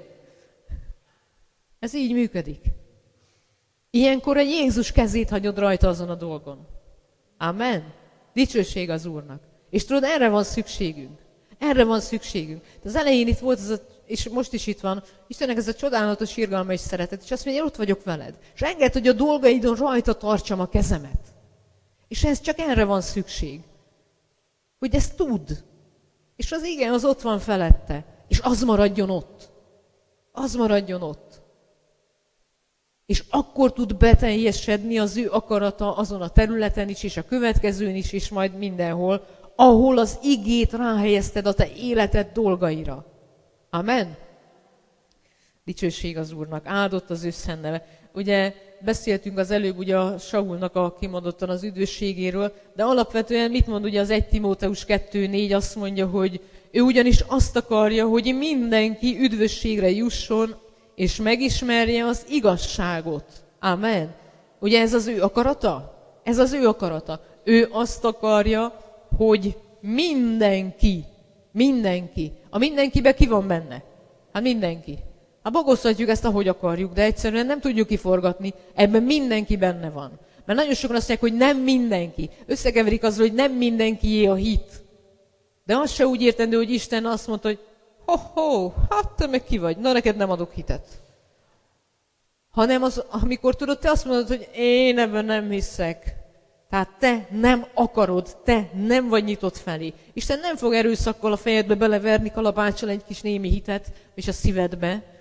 Speaker 1: Ez így működik. Ilyenkor a Jézus kezét hagyod rajta azon a dolgon. Amen. Dicsőség az Úrnak. És tudod, erre van szükségünk. Erre van szükségünk. De az elején itt volt, ez a, és most is itt van, Istennek ez a csodálatos irgalma és szeretet, és azt mondja, ott vagyok veled. És engedd, hogy a dolgaidon rajta tartsam a kezemet. És ez csak erre van szükség. Hogy ezt tudd. És az igen, az ott van felette. És az maradjon ott. Az maradjon ott. És akkor tud beteljesedni az ő akarata azon a területen is, és a következőn is, és majd mindenhol, ahol az igét ráhelyezted a te életed dolgaira. Amen. Dicsőség az Úrnak. Áldott az ő szent neve. Ugye beszéltünk az előbb ugye a Saulnak a kimondottan az üdvösségéről, de alapvetően mit mond ugye az egy Timóteus kettő négy, azt mondja, hogy ő ugyanis azt akarja, hogy mindenki üdvösségre jusson, és megismerje az igazságot. Amen. Ugye ez az ő akarata? Ez az ő akarata. Ő azt akarja, hogy mindenki, mindenki, a mindenkibe ki van benne? Hát mindenki. Hát bogozhatjuk ezt, ahogy akarjuk, de egyszerűen nem tudjuk kiforgatni, ebben mindenki benne van. Mert nagyon sokan azt mondják, hogy nem mindenki. Összekeverik azzal, hogy nem mindenkié a hit. De az se úgy értendő, hogy Isten azt mondta, hogy ho-ho, hát te meg ki vagy, na neked nem adok hitet. Hanem az, amikor tudod, te azt mondod, hogy én ebben nem hiszek. Tehát te nem akarod, te nem vagy nyitott felé. Isten nem fog erőszakkal a fejedbe beleverni kalapáccsal egy kis némi hitet, és a szívedbe,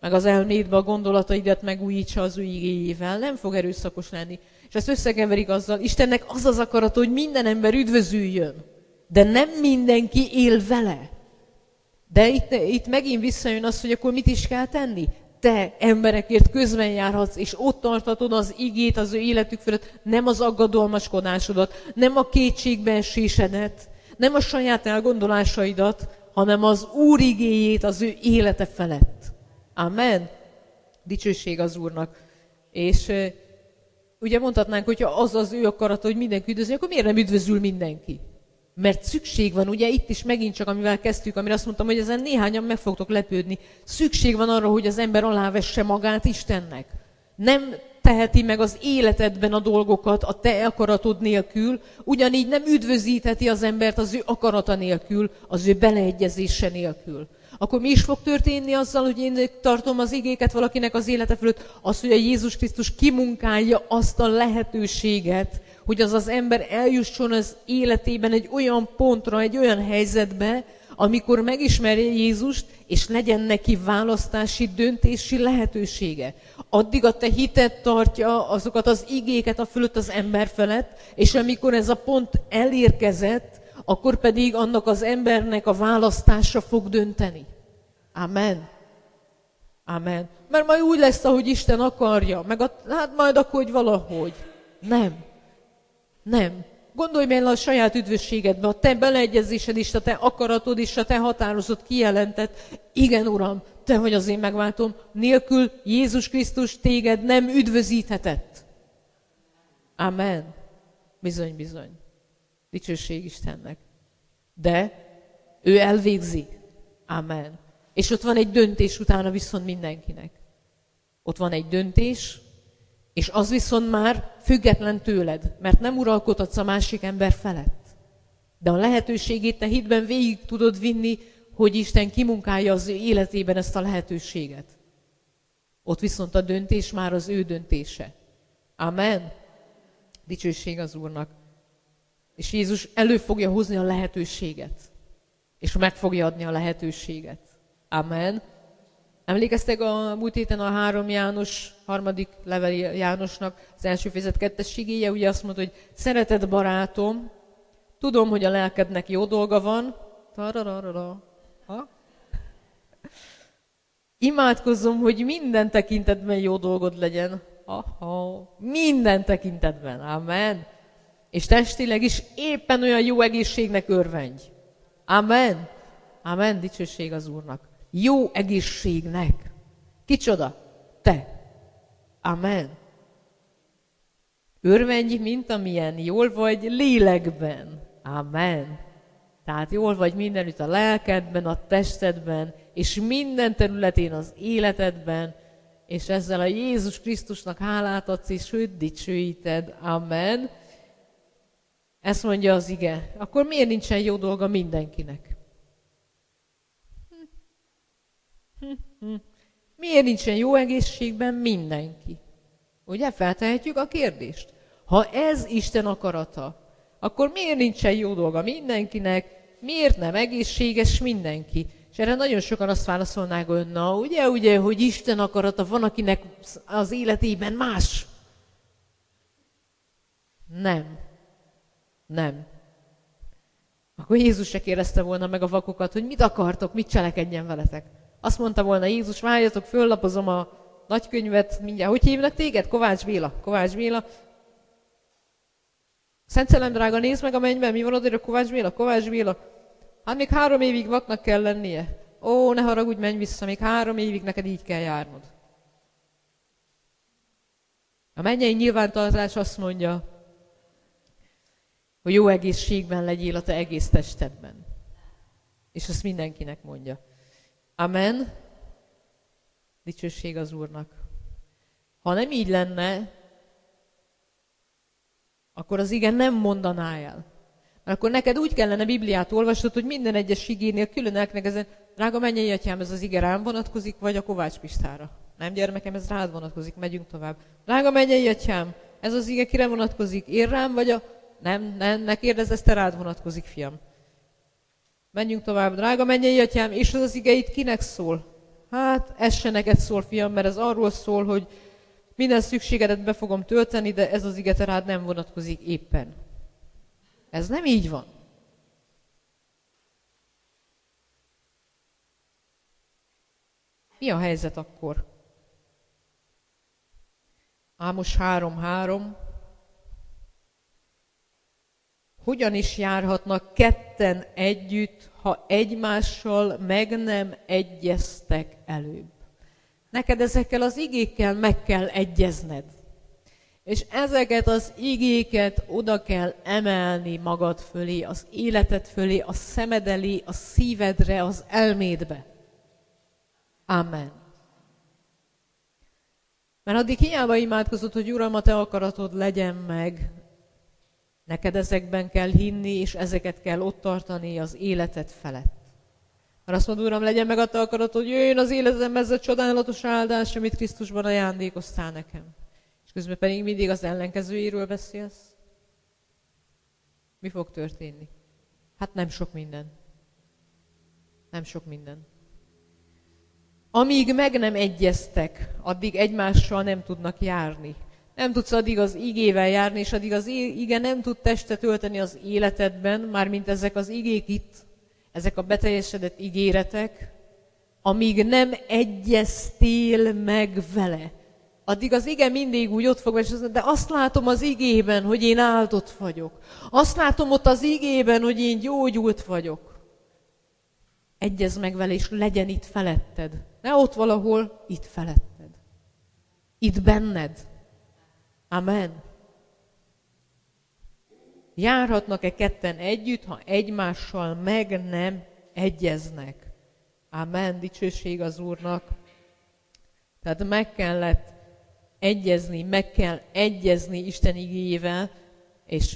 Speaker 1: meg az elmédbe a gondolataidat megújítsa az ő igéjével. Nem fog erőszakos lenni. És ezt összekeverik azzal, Istennek az az akarata, hogy minden ember üdvözüljön. De nem mindenki él vele. De itt, itt megint visszajön az, hogy akkor mit is kell tenni? Te emberekért közben járhatsz, és ott tartatod az igét az ő életük fölött, nem az aggodalmaskodásodat, nem a kétségbeesésedet, nem a saját elgondolásaidat, hanem az Úr igéjét az ő élete felett. Amen. Dicsőség az Úrnak. És uh, ugye mondhatnánk, hogyha az az ő akarata, hogy mindenki üdvözül, akkor miért nem üdvözül mindenki? Mert szükség van, ugye itt is megint csak, amivel kezdtük, amire azt mondtam, hogy ezen néhányan meg fogtok lepődni. Szükség van arra, hogy az ember alávesse magát Istennek. Nem teheti meg az életedben a dolgokat a te akaratod nélkül, ugyanígy nem üdvözítheti az embert az ő akarata nélkül, az ő beleegyezése nélkül. Akkor mi is fog történni azzal, hogy én tartom az igéket valakinek az élete fölött? Az, hogy a Jézus Krisztus kimunkálja azt a lehetőséget, hogy az az ember eljusson az életében egy olyan pontra, egy olyan helyzetbe, amikor megismerje Jézust, és legyen neki választási, döntési lehetősége. Addig a te hited tartja azokat az igéket a fölött az ember felett, és amikor ez a pont elérkezett, akkor pedig annak az embernek a választása fog dönteni. Amen. Amen. Mert majd úgy lesz, ahogy Isten akarja, meg a, hát majd akkor, hogy valahogy. Nem. Nem. Gondolj bele a saját üdvösségedbe, a te beleegyezésed is, a te akaratod is, a te határozod, kijelentett. Igen, Uram, te vagy az én megváltom, nélkül Jézus Krisztus téged nem üdvözíthetett. Amen. Bizony, bizony. Dicsőség Istennek. De ő elvégzi. Amen. És ott van egy döntés utána viszont mindenkinek. Ott van egy döntés, és az viszont már független tőled, mert nem uralkodhatsz a másik ember felett. De a lehetőségét te hitben végig tudod vinni, hogy Isten kimunkálja az ő életében ezt a lehetőséget. Ott viszont a döntés már az ő döntése. Amen. Dicsőség az Úrnak. És Jézus elő fogja hozni a lehetőséget. És meg fogja adni a lehetőséget. Amen. Emlékeztek a múlt héten a három János, harmadik level Jánosnak az első fejezet kettes igéje, ugye azt mondta, hogy szeretett barátom, tudom, hogy a lelkednek jó dolga van. Tarararara. Ha? Imádkozzom, hogy minden tekintetben jó dolgod legyen. Aha. Minden tekintetben. Amen. És testileg is éppen olyan jó egészségnek örvendj. Amen. Amen. Dicsőség az Úrnak. Jó egészségnek. Kicsoda? Te. Amen. Örvendj, mint amilyen jól vagy lélekben. Amen. Tehát jól vagy mindenütt a lelkedben, a testedben, és minden területén az életedben, és ezzel a Jézus Krisztusnak hálát adsz, és őt dicsőíted. Amen. Ezt mondja az ige. Akkor miért nincsen jó dolga mindenkinek? Miért nincsen jó egészségben mindenki? Ugye feltehetjük a kérdést. Ha ez Isten akarata, akkor miért nincsen jó dolga mindenkinek? Miért nem egészséges mindenki? És erre nagyon sokan azt válaszolnák, hogy na, ugye, ugye, hogy Isten akarata van, akinek az életében más. Nem. Nem. Akkor Jézus se kérdezte volna meg a vakokat, hogy mit akartok, mit cselekedjen veletek. Azt mondta volna Jézus, várjatok, föllapozom a nagykönyvet, mindjárt. Hogy hívnak téged? Kovács Béla. Kovács Béla. Szent Szellem drága, nézd meg a mennyben, mi van oda, Kovács Béla? Kovács Béla. Hát még három évig vaknak kell lennie. Ó, ne haragudj, menj vissza, még három évig neked így kell járnod. A mennyei nyilvántartás azt mondja, hogy jó egészségben legyél a te egész testedben. És ezt mindenkinek mondja. Amen. Dicsőség az Úrnak. Ha nem így lenne, akkor az ige nem mondaná el. Mert akkor neked úgy kellene Bibliát olvasnod, hogy minden egyes igénél külön elkenegezen, drága mennyei atyám, ez az ige rám vonatkozik, vagy a Kovács Pistára. Nem, gyermekem, ez rád vonatkozik, megyünk tovább. Drága mennyei atyám, ez az ige kire vonatkozik, én rám, vagy a... Nem, nem, ne kérdezz, ez te rád vonatkozik, fiam. Menjünk tovább. Drága mennyei atyám, és az az ige itt kinek szól? Hát, ez se neked szól, fiam, mert ez arról szól, hogy minden szükségedet be fogom tölteni, de ez az ige te rád nem vonatkozik éppen. Ez nem így van. Mi a helyzet akkor? Ámos három három. Hogyan is járhatnak ketten együtt, ha egymással meg nem egyeztek előbb? Neked ezekkel az igékkel meg kell egyezned. És ezeket az igéket oda kell emelni magad fölé, az életed fölé, a szemed elé, a szívedre, az elmédbe. Amen. Mert addig hiába imádkozott, hogy Uram, a te akaratod legyen meg, neked ezekben kell hinni, és ezeket kell ott tartani az életed felett. Mert azt mondod, Uram, legyen meg a te akaratod, jöjjön az életembe ez a csodálatos áldás, amit Krisztusban ajándékoztál nekem. És közben pedig mindig az ellenkezőjéről beszélsz. Mi fog történni? Hát nem sok minden. Nem sok minden. Amíg meg nem egyeztek, addig egymással nem tudnak járni. Nem tudsz addig az igével járni, és addig az ige nem tud testet ölteni az életedben, mármint ezek az igék itt, ezek a beteljesedett ígéretek, amíg nem egyeztél meg vele. Addig az ige mindig úgy ott fog, és azt mondja, de azt látom az igében, hogy én áldott vagyok. Azt látom ott az igében, hogy én gyógyult vagyok. Egyezz meg vele, és legyen itt feletted. Ne ott valahol, itt feletted. Itt benned. Amen. Járhatnak-e ketten együtt, ha egymással meg nem egyeznek? Amen. Dicsőség az Úrnak. Tehát meg kellett egyezni, meg kell egyezni Isten igéjével, és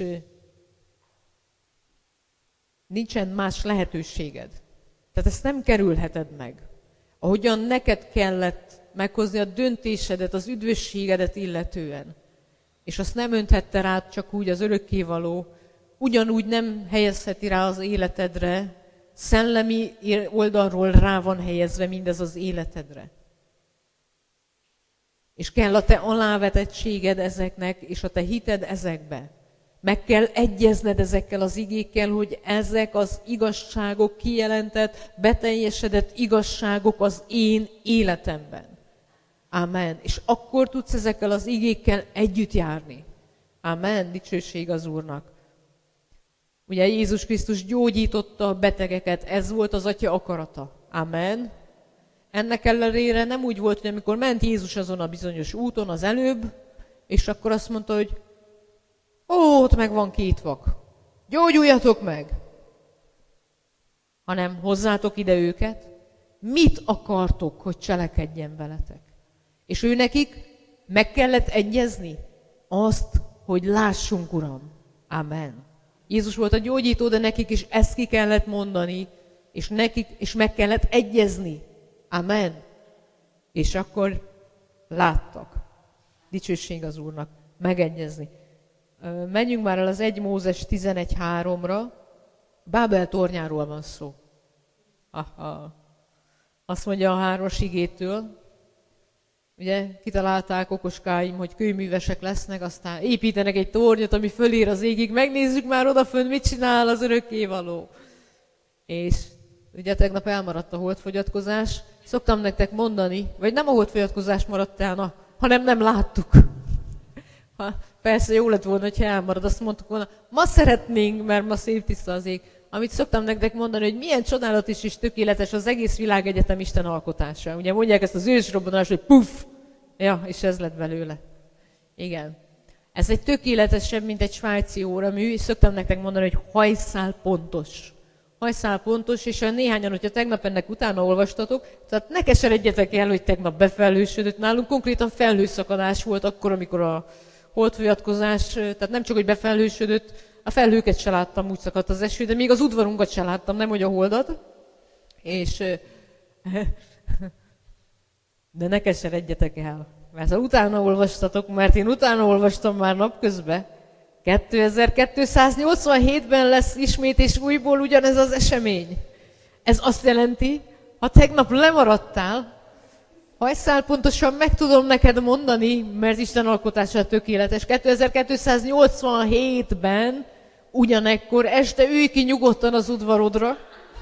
Speaker 1: nincsen más lehetőséged. Tehát ezt nem kerülheted meg. Ahogyan neked kellett meghozni a döntésedet, az üdvösségedet illetően, és azt nem önthette rád csak úgy az örökkévaló, ugyanúgy nem helyezheti rá az életedre, szellemi oldalról rá van helyezve mindez az életedre. És kell a te alávetettséged ezeknek, és a te hited ezekbe. Meg kell egyezned ezekkel az igékkel, hogy ezek az igazságok kijelentett, beteljesedett igazságok az én életemben. Amen. És akkor tudsz ezekkel az igékkel együtt járni. Amen. Dicsőség az Úrnak. Ugye Jézus Krisztus gyógyította a betegeket, ez volt az Atya akarata. Amen. Ennek ellenére nem úgy volt, hogy amikor ment Jézus azon a bizonyos úton az előbb, és akkor azt mondta, hogy ó, ott meg van két vak, gyógyuljatok meg! Hanem hozzátok ide őket, mit akartok, hogy cselekedjen veletek? És ő nekik meg kellett egyezni azt, hogy lássunk, Uram. Amen. Jézus volt a gyógyító, de nekik is ezt ki kellett mondani, és nekik is meg kellett egyezni. Amen. És akkor láttak. Dicsőség az Úrnak. Megegyezni. Menjünk már el az egy Mózes tizenegy háromra. Bábel tornyáról van szó. Aha. Azt mondja a hármas igétől. Ugye kitalálták okoskáim, hogy kőművesek lesznek, aztán építenek egy tornyot, ami fölér az égig. Megnézzük már odafönn, mit csinál az örökkévaló. És ugye tegnap elmaradt a holdfogyatkozás. Szoktam nektek mondani, vagy nem a holdfogyatkozás maradt el, na, hanem nem láttuk. Ha, persze jó lett volna, hogyha elmarad, azt mondtuk volna, ma szeretnénk, mert ma szép tiszta az ég. Amit szoktam nektek mondani, hogy milyen csodálatos és tökéletes az egész világegyetem Isten alkotása. Ugye mondják ezt az ősrobbanást, hogy puff! Ja, és ez lett belőle. Igen. Ez egy tökéletesebb, mint egy svájci óramű, és szoktam nektek mondani, hogy hajszál pontos. Hajszál pontos, és olyan néhányan, hogyha tegnap ennek utána olvastatok, tehát ne keseredjetek el, hogy tegnap befelhősödött nálunk, konkrétan felhőszakadás volt akkor, amikor a holdfogyatkozás, tehát nem csak, hogy befelhősödött, a felhőket se láttam, úgy szakadt az eső, de még az udvarunkat se láttam, nem hogy a holdat. És, de ne keseredjetek el, mert ha utána olvastatok, mert én utána olvastam már napközben, kétezer-kétszáznyolcvanhétben lesz ismét és újból ugyanez az esemény. Ez azt jelenti, ha tegnap lemaradtál, hajszál pontosan meg tudom neked mondani, mert Isten alkotása tökéletes. kétezer-kétszáznyolcvanhétben ugyanekkor este ülj ki nyugodtan az udvarodra.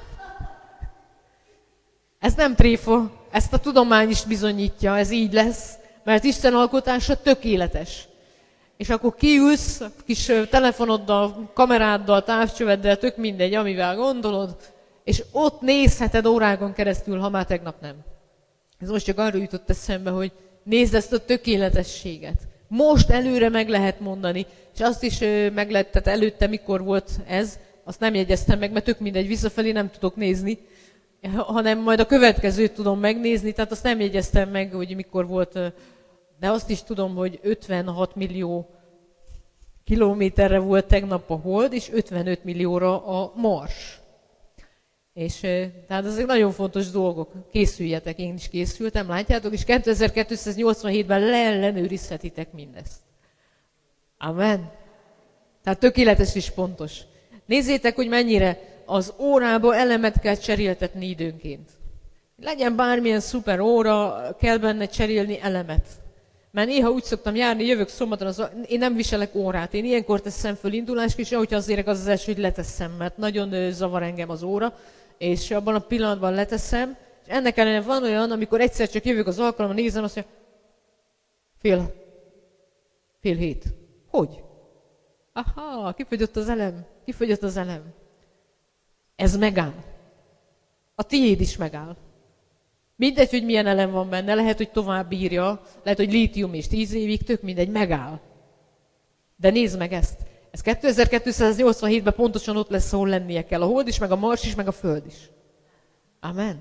Speaker 1: Ez nem tréfa, ezt a tudomány is bizonyítja, ez így lesz, mert Isten alkotása tökéletes. És akkor kiülsz, kis telefonoddal, kameráddal, távcsöveddel, tök mindegy, amivel gondolod, és ott nézheted órákon keresztül, ha már tegnap nem. Ez most csak arra jutott eszembe, hogy nézd ezt a tökéletességet. Most előre meg lehet mondani, és azt is meg lehet, tehát előtte mikor volt ez, azt nem jegyeztem meg, mert tök mindegy, visszafelé nem tudok nézni, hanem majd a következőt tudom megnézni, tehát azt nem jegyeztem meg, hogy mikor volt, de azt is tudom, hogy ötvenhat millió kilométerre volt tegnap a Hold, és ötvenöt millióra a Mars. És tehát ezek nagyon fontos dolgok. Készüljetek, én is készültem, látjátok, és kétezer-kétszáznyolcvanhétben leellenőrizhetitek mindezt. Amen. Tehát tökéletes és pontos. Nézzétek, hogy mennyire az órába elemet kell cseréltetni időnként. Legyen bármilyen szuper óra, kell benne cserélni elemet. Mert néha úgy szoktam járni, jövök szombaton, az, én nem viselek órát. Én ilyenkor teszem föl indulást, és ahogy az érek, az az első, hogy leteszem, mert nagyon zavar engem az óra, és abban a pillanatban leteszem. És ennek ellenére van olyan, amikor egyszer csak jövök az alkalommal, nézem, azt mondja, fél, fél hét. Hogy? Aha, kifogyott az elem, kifogyott az elem. Ez megáll. A tiéd is megáll. Mindegy, hogy milyen elem van benne, lehet, hogy tovább bírja, lehet, hogy lítium és tíz évig, tök mindegy, megáll. De nézd meg ezt. Ez kétezer-kétszáznyolcvanhétben pontosan ott lesz, ahol lennie kell. A Hold is, meg a Mars is, meg a Föld is. Amen.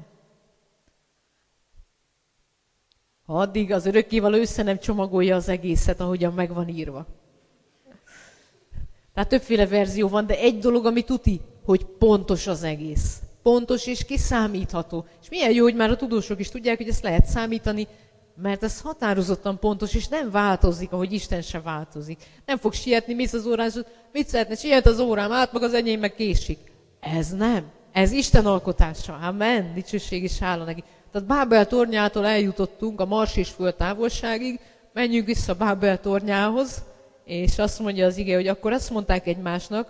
Speaker 1: Ha addig az örökkévaló össze nem csomagolja az egészet, ahogyan meg van írva. Tehát többféle verzió van, de egy dolog, ami tuti, hogy pontos az egész. Pontos és kiszámítható. És milyen jó, hogy már a tudósok is tudják, hogy ezt lehet számítani, mert ez határozottan pontos, és nem változik, ahogy Isten se változik. Nem fog sietni, mész az órázsod, mit szeretne, siet az órám, át meg az enyém meg késik. Ez nem. Ez Isten alkotása. Amen. Dicsőség és hála neki. Tehát Bábel tornyától eljutottunk a Mars és Föld távolságig, menjünk vissza Bábel tornyához, és azt mondja az ige, hogy akkor azt mondták egymásnak,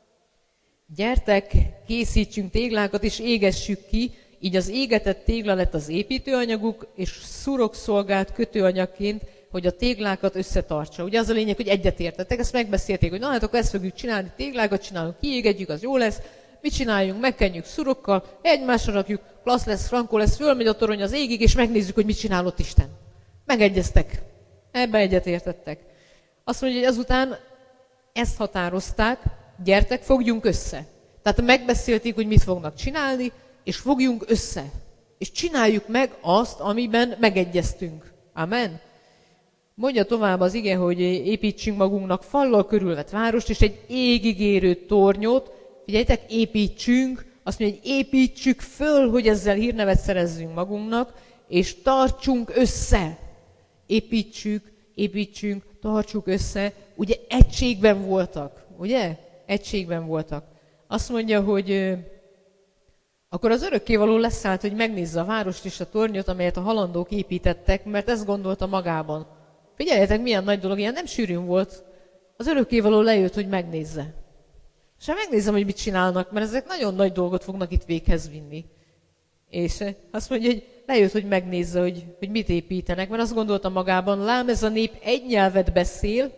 Speaker 1: gyertek, készítsünk téglákat, és égessük ki, így az égetett tégla lett az építőanyaguk, és szurok szolgált kötőanyagként, hogy a téglákat összetartsa. Ugye az a lényeg, hogy egyetértettek, ezt megbeszélték, hogy na hát akkor ezt fogjuk csinálni, téglákat csinálunk, kiégetjük, az jó lesz, mit csináljunk, megkenjük szurokkal, egymásra rakjuk, klassz lesz, frankó lesz, fölmegy a torony az égig, és megnézzük, hogy mit csinálott Isten. Megegyeztek. Ebben egyetértettek. Azt mondja, hogy azután ezt határozták, gyertek, fogjunk össze. Tehát megbeszélték, hogy mit fognak csinálni, és fogjunk össze. És csináljuk meg azt, amiben megegyeztünk. Amen. Mondja tovább az ige, hogy építsünk magunknak fallal körülvett várost, és egy égig érő tornyot. Figyeljétek, építsünk, azt mondja, hogy építsük föl, hogy ezzel hírnevet szerezzünk magunknak, és tartsunk össze. Építsük, építsünk, tartsuk össze. Ugye egységben voltak, ugye? Egységben voltak. Azt mondja, hogy ö, akkor az örökkévaló leszállt, hogy megnézze a várost és a tornyot, amelyet a halandók építettek, mert ezt gondolta magában. Figyeljetek, milyen nagy dolog, ilyen nem sűrűn volt. Az örökkévaló lejött, hogy megnézze. És hát megnézem, hogy mit csinálnak, mert ezek nagyon nagy dolgot fognak itt véghez vinni. És azt mondja, hogy lejött, hogy megnézze, hogy, hogy mit építenek, mert azt gondolta magában, lám ez a nép egy nyelvet beszél,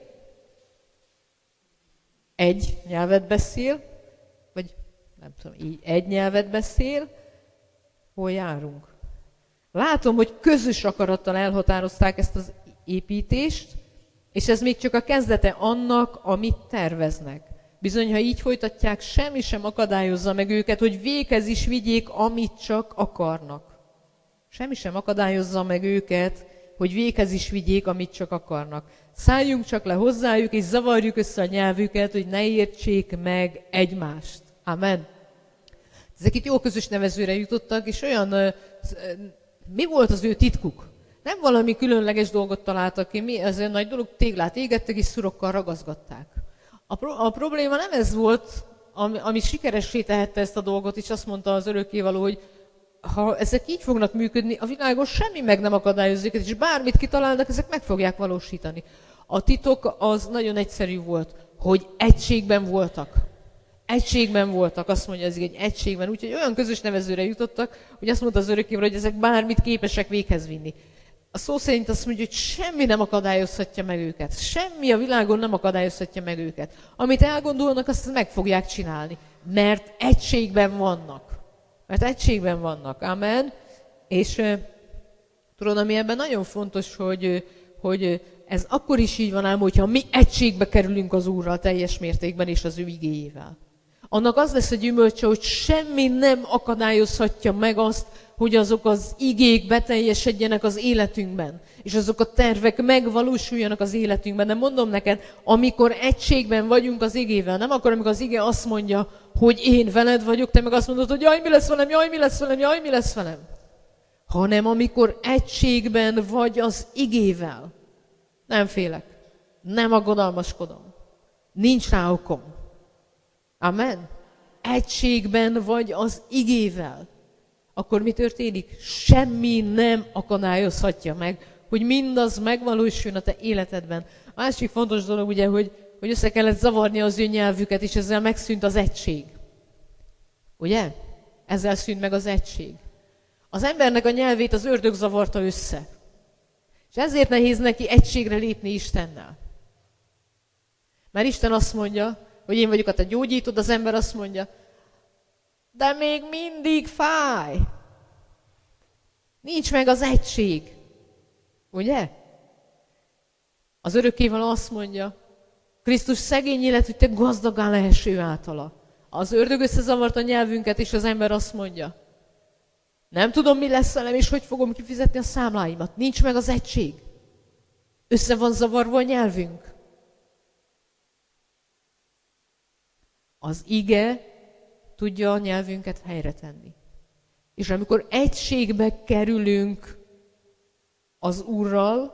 Speaker 1: egy nyelvet beszél, vagy nem tudom, így egy nyelvet beszél, hol járunk. Látom, hogy közös akarattal elhatározták ezt az építést, és ez még csak a kezdete annak, amit terveznek. Bizony, ha így folytatják, semmi sem akadályozza meg őket, hogy véghez is vigyék, amit csak akarnak. Semmi sem akadályozza meg őket, hogy véghez is vigyék, amit csak akarnak. Szálljunk csak le hozzájuk, és zavarjuk össze a nyelvüket, hogy ne értsék meg egymást. Amen. Ezek itt jó közös nevezőre jutottak, és olyan, mi volt az ő titkuk? Nem valami különleges dolgot találtak ki, mi, ez egy nagy dolog, téglát égettek, és szurokkal ragaszgatták. A, pro, a probléma nem ez volt, ami, ami sikeressé tehette ezt a dolgot, és azt mondta az örökkévaló, hogy ha ezek így fognak működni, a világon semmi meg nem akadályoz őket, és bármit kitalálnak, ezek meg fogják valósítani. A titok az nagyon egyszerű volt, hogy egységben voltak. Egységben voltak, azt mondja az igény, egységben. Úgyhogy olyan közös nevezőre jutottak, hogy azt mondta az Örökkévaló, hogy ezek bármit képesek véghez vinni. A szó szerint azt mondja, hogy semmi nem akadályozhatja meg őket. Semmi a világon nem akadályozhatja meg őket. Amit elgondolnak, azt meg fogják csinálni. Mert egységben vannak. Mert egységben vannak. Amen. És uh, tudod, ami ebben nagyon fontos, hogy, hogy ez akkor is így van ám, hogyha mi egységbe kerülünk az Úrral teljes mértékben és az ő igéjével. Annak az lesz a gyümölcse, hogy semmi nem akadályozhatja meg azt, hogy azok az igék beteljesedjenek az életünkben, és azok a tervek megvalósuljanak az életünkben. De mondom neked, amikor egységben vagyunk az igével, nem akkor, amikor az ige azt mondja, hogy én veled vagyok, te meg azt mondod, hogy jaj, mi lesz velem, jaj, mi lesz velem, jaj, mi lesz velem. Hanem amikor egységben vagy az igével, nem félek, nem aggodalmaskodom, nincs rá okom. Amen. Egységben vagy az igével. Akkor mi történik? Semmi nem akadályozhatja meg, hogy mindaz megvalósuljon a te életedben. A másik fontos dolog ugye, hogy, hogy össze kellett zavarni az ő nyelvüket, és ezzel megszűnt az egység. Ugye? Ezzel szűnt meg az egység. Az embernek a nyelvét az ördög zavarta össze. És ezért nehéz neki egységre lépni Istennel. Mert Isten azt mondja, hogy én vagyok a te gyógyítod, az ember azt mondja, de még mindig fáj. Nincs meg az egység. Ugye? Az Örökkévaló azt mondja, Krisztus szegény élet, hogy te gazdagá lehess ő általa. Az ördög összezavart a nyelvünket, és az ember azt mondja, nem tudom, mi lesz velem, és hogy fogom kifizetni a számláimat. Nincs meg az egység. Össze van zavarva a nyelvünk. Az ige tudja a nyelvünket helyre tenni. És amikor egységbe kerülünk az Úrral,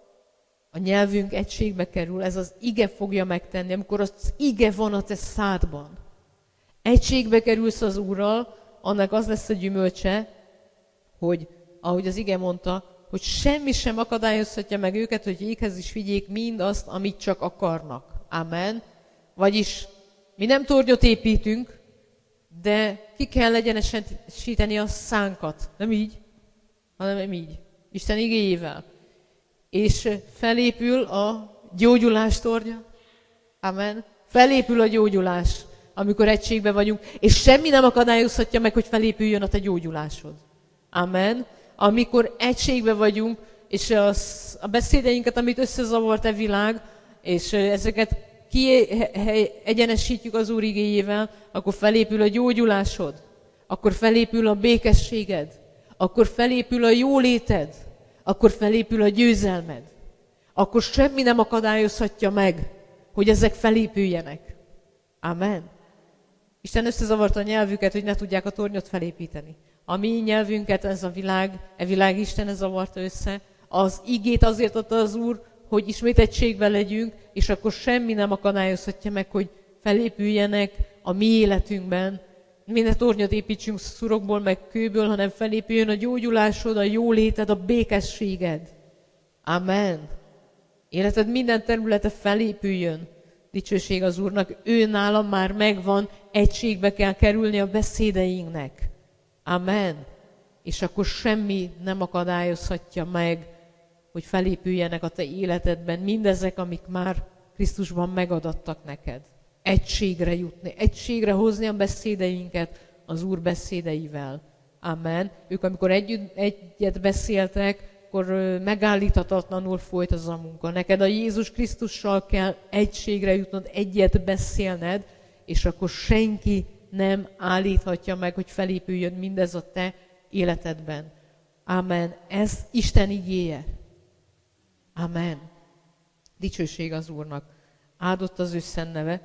Speaker 1: a nyelvünk egységbe kerül, ez az ige fogja megtenni, amikor az ige van a te szádban. Egységbe kerülsz az Úrral, annak az lesz a gyümölcse, hogy, ahogy az ige mondta, hogy semmi sem akadályozhatja meg őket, hogy véghez is vigyék mindazt, amit csak akarnak. Amen. Vagyis mi nem tornyot építünk, de ki kell egyenesíteni a szánkat. Nem így, hanem így. Isten igéjével. És felépül a gyógyulás tornya. Amen. Felépül a gyógyulás, amikor egységben vagyunk, és semmi nem akadályozhatja meg, hogy felépüljön a te gyógyulásod. Amen. Amikor egységben vagyunk, és az, a beszédeinket, amit összezavart a világ, és ezeket kiegyenesítjük az Úr igéjével, akkor felépül a gyógyulásod, akkor felépül a békességed, akkor felépül a jóléted, akkor felépül a győzelmed. Akkor semmi nem akadályozhatja meg, hogy ezek felépüljenek. Amen. Isten összezavarta a nyelvüket, hogy ne tudják a tornyot felépíteni. A mi nyelvünket ez a világ, e világ Isten zavarta össze. Az igét azért adta az Úr, hogy ismét egységben legyünk, és akkor semmi nem akadályozhatja meg, hogy felépüljenek a mi életünkben. Mi ne tornyot építsünk szurokból, meg kőből, hanem felépüljön a gyógyulásod, a jóléted, a békességed. Amen. Életed minden területe felépüljön. Dicsőség az Úrnak. Ő nálam már megvan, egységbe kell kerülni a beszédeinknek. Amen. És akkor semmi nem akadályozhatja meg, hogy felépüljenek a te életedben mindezek, amik már Krisztusban megadattak neked. Egységre jutni, egységre hozni a beszédeinket az Úr beszédeivel. Amen. Ők, amikor együtt, egyet beszéltek, akkor megállíthatatlanul folyt az a munka. Neked a Jézus Krisztussal kell egységre jutnod, egyet beszélned, és akkor senki nem állíthatja meg, hogy felépüljön mindez a te életedben. Amen. Ez Isten igéje. Amen. Dicsőség az Úrnak. Áldott az ő szent neve.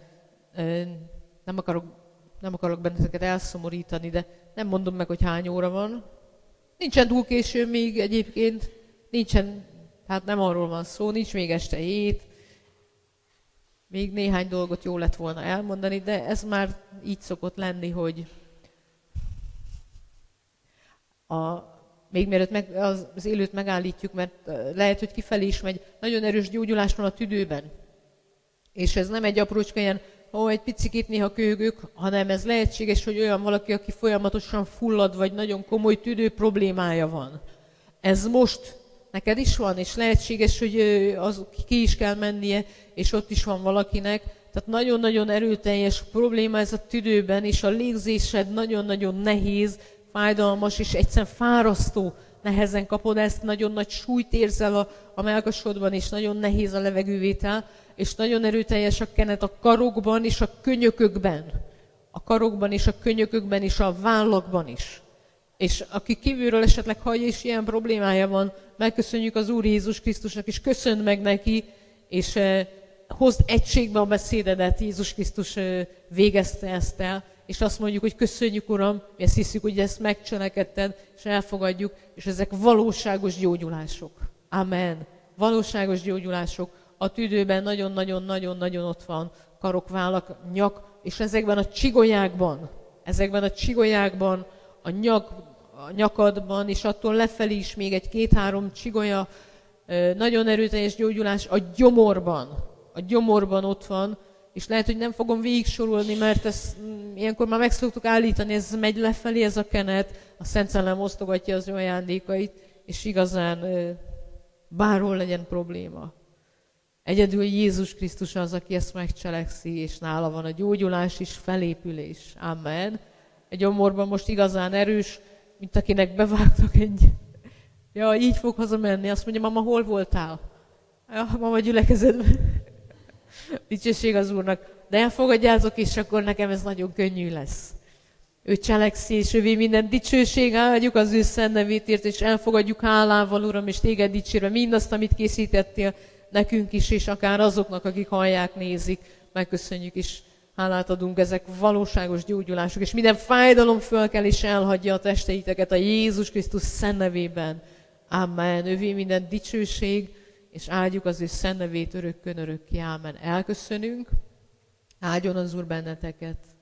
Speaker 1: Nem akarok, nem akarok benneteket elszomorítani, de nem mondom meg, hogy hány óra van. Nincsen túl késő még egyébként. Nincsen, hát nem arról van szó, nincs még este hét. Még néhány dolgot jó lett volna elmondani, de ez már így szokott lenni, hogy A, még mielőtt meg, az, az élőt megállítjuk, mert lehet, hogy kifelé is megy, nagyon erős gyógyulás van a tüdőben. És ez nem egy aprócska ilyen, ó, egy picikét néha köhögök, hanem ez lehetséges, hogy olyan valaki, aki folyamatosan fullad, vagy nagyon komoly tüdő problémája van. Ez most neked is van, és lehetséges, hogy az ki is kell mennie, és ott is van valakinek. Tehát nagyon-nagyon erőteljes probléma ez a tüdőben, és a légzésed nagyon-nagyon nehéz, fájdalmas, és egyszerűen fárasztó. Nehezen kapod ezt, nagyon nagy súlyt érzel a, a mellkasodban, és nagyon nehéz a levegővétel, és nagyon erőteljes a kenet a karokban és a könyökökben. A karokban és a könyökökben és a vállakban is. És aki kívülről esetleg hallja, és ilyen problémája van, megköszönjük az Úr Jézus Krisztusnak, és köszönd meg neki, és eh, hozd egységbe a beszédedet, Jézus Krisztus eh, végezte ezt el, és azt mondjuk, hogy köszönjük, Uram, mi ezt hiszük, hogy ezt megcselekedted, és elfogadjuk, és ezek valóságos gyógyulások. Amen. Valóságos gyógyulások. A tüdőben nagyon-nagyon-nagyon-nagyon ott van karok, vállak, nyak, és ezekben a csigolyákban, ezekben a csigolyákban, a, nyak, a nyakadban, és attól lefelé is még egy két-három csigolya, nagyon erőteljes gyógyulás a gyomorban. A gyomorban ott van, és lehet, hogy nem fogom végigsorolni, mert ezt ilyenkor már meg szoktuk állítani, ez megy lefelé, ez a kenet, a Szent Szellem osztogatja az ő ajándékait, és igazán bárhol legyen probléma. Egyedül Jézus Krisztus az, aki ezt megcselekszi, és nála van a gyógyulás és felépülés. Amen. Egy gyomorban most igazán erős, mint akinek bevágtak egy... Ja, így fog hazamenni. Azt mondja, mama, hol voltál? Ja, mama gyülekezetben. Dicsőség az Úrnak. De elfogadjátok, és akkor nekem ez nagyon könnyű lesz. Ő cselekszi, és ővé minden dicsőség, áldjuk az ő szent nevétért, és elfogadjuk hálával, Uram, és téged dicsérve mindazt, amit készítettél nekünk is, és akár azoknak, akik hallják, nézik. Megköszönjük, és hálát adunk, ezek valóságos gyógyulások, és minden fájdalom föl kell, és elhagyja a testeiteket a Jézus Krisztus szent nevében. Amen. Ővé minden dicsőség, és áldjuk az ő szent nevét örökkön örökké. Amen. Elköszönünk. Áldjon az Úr benneteket.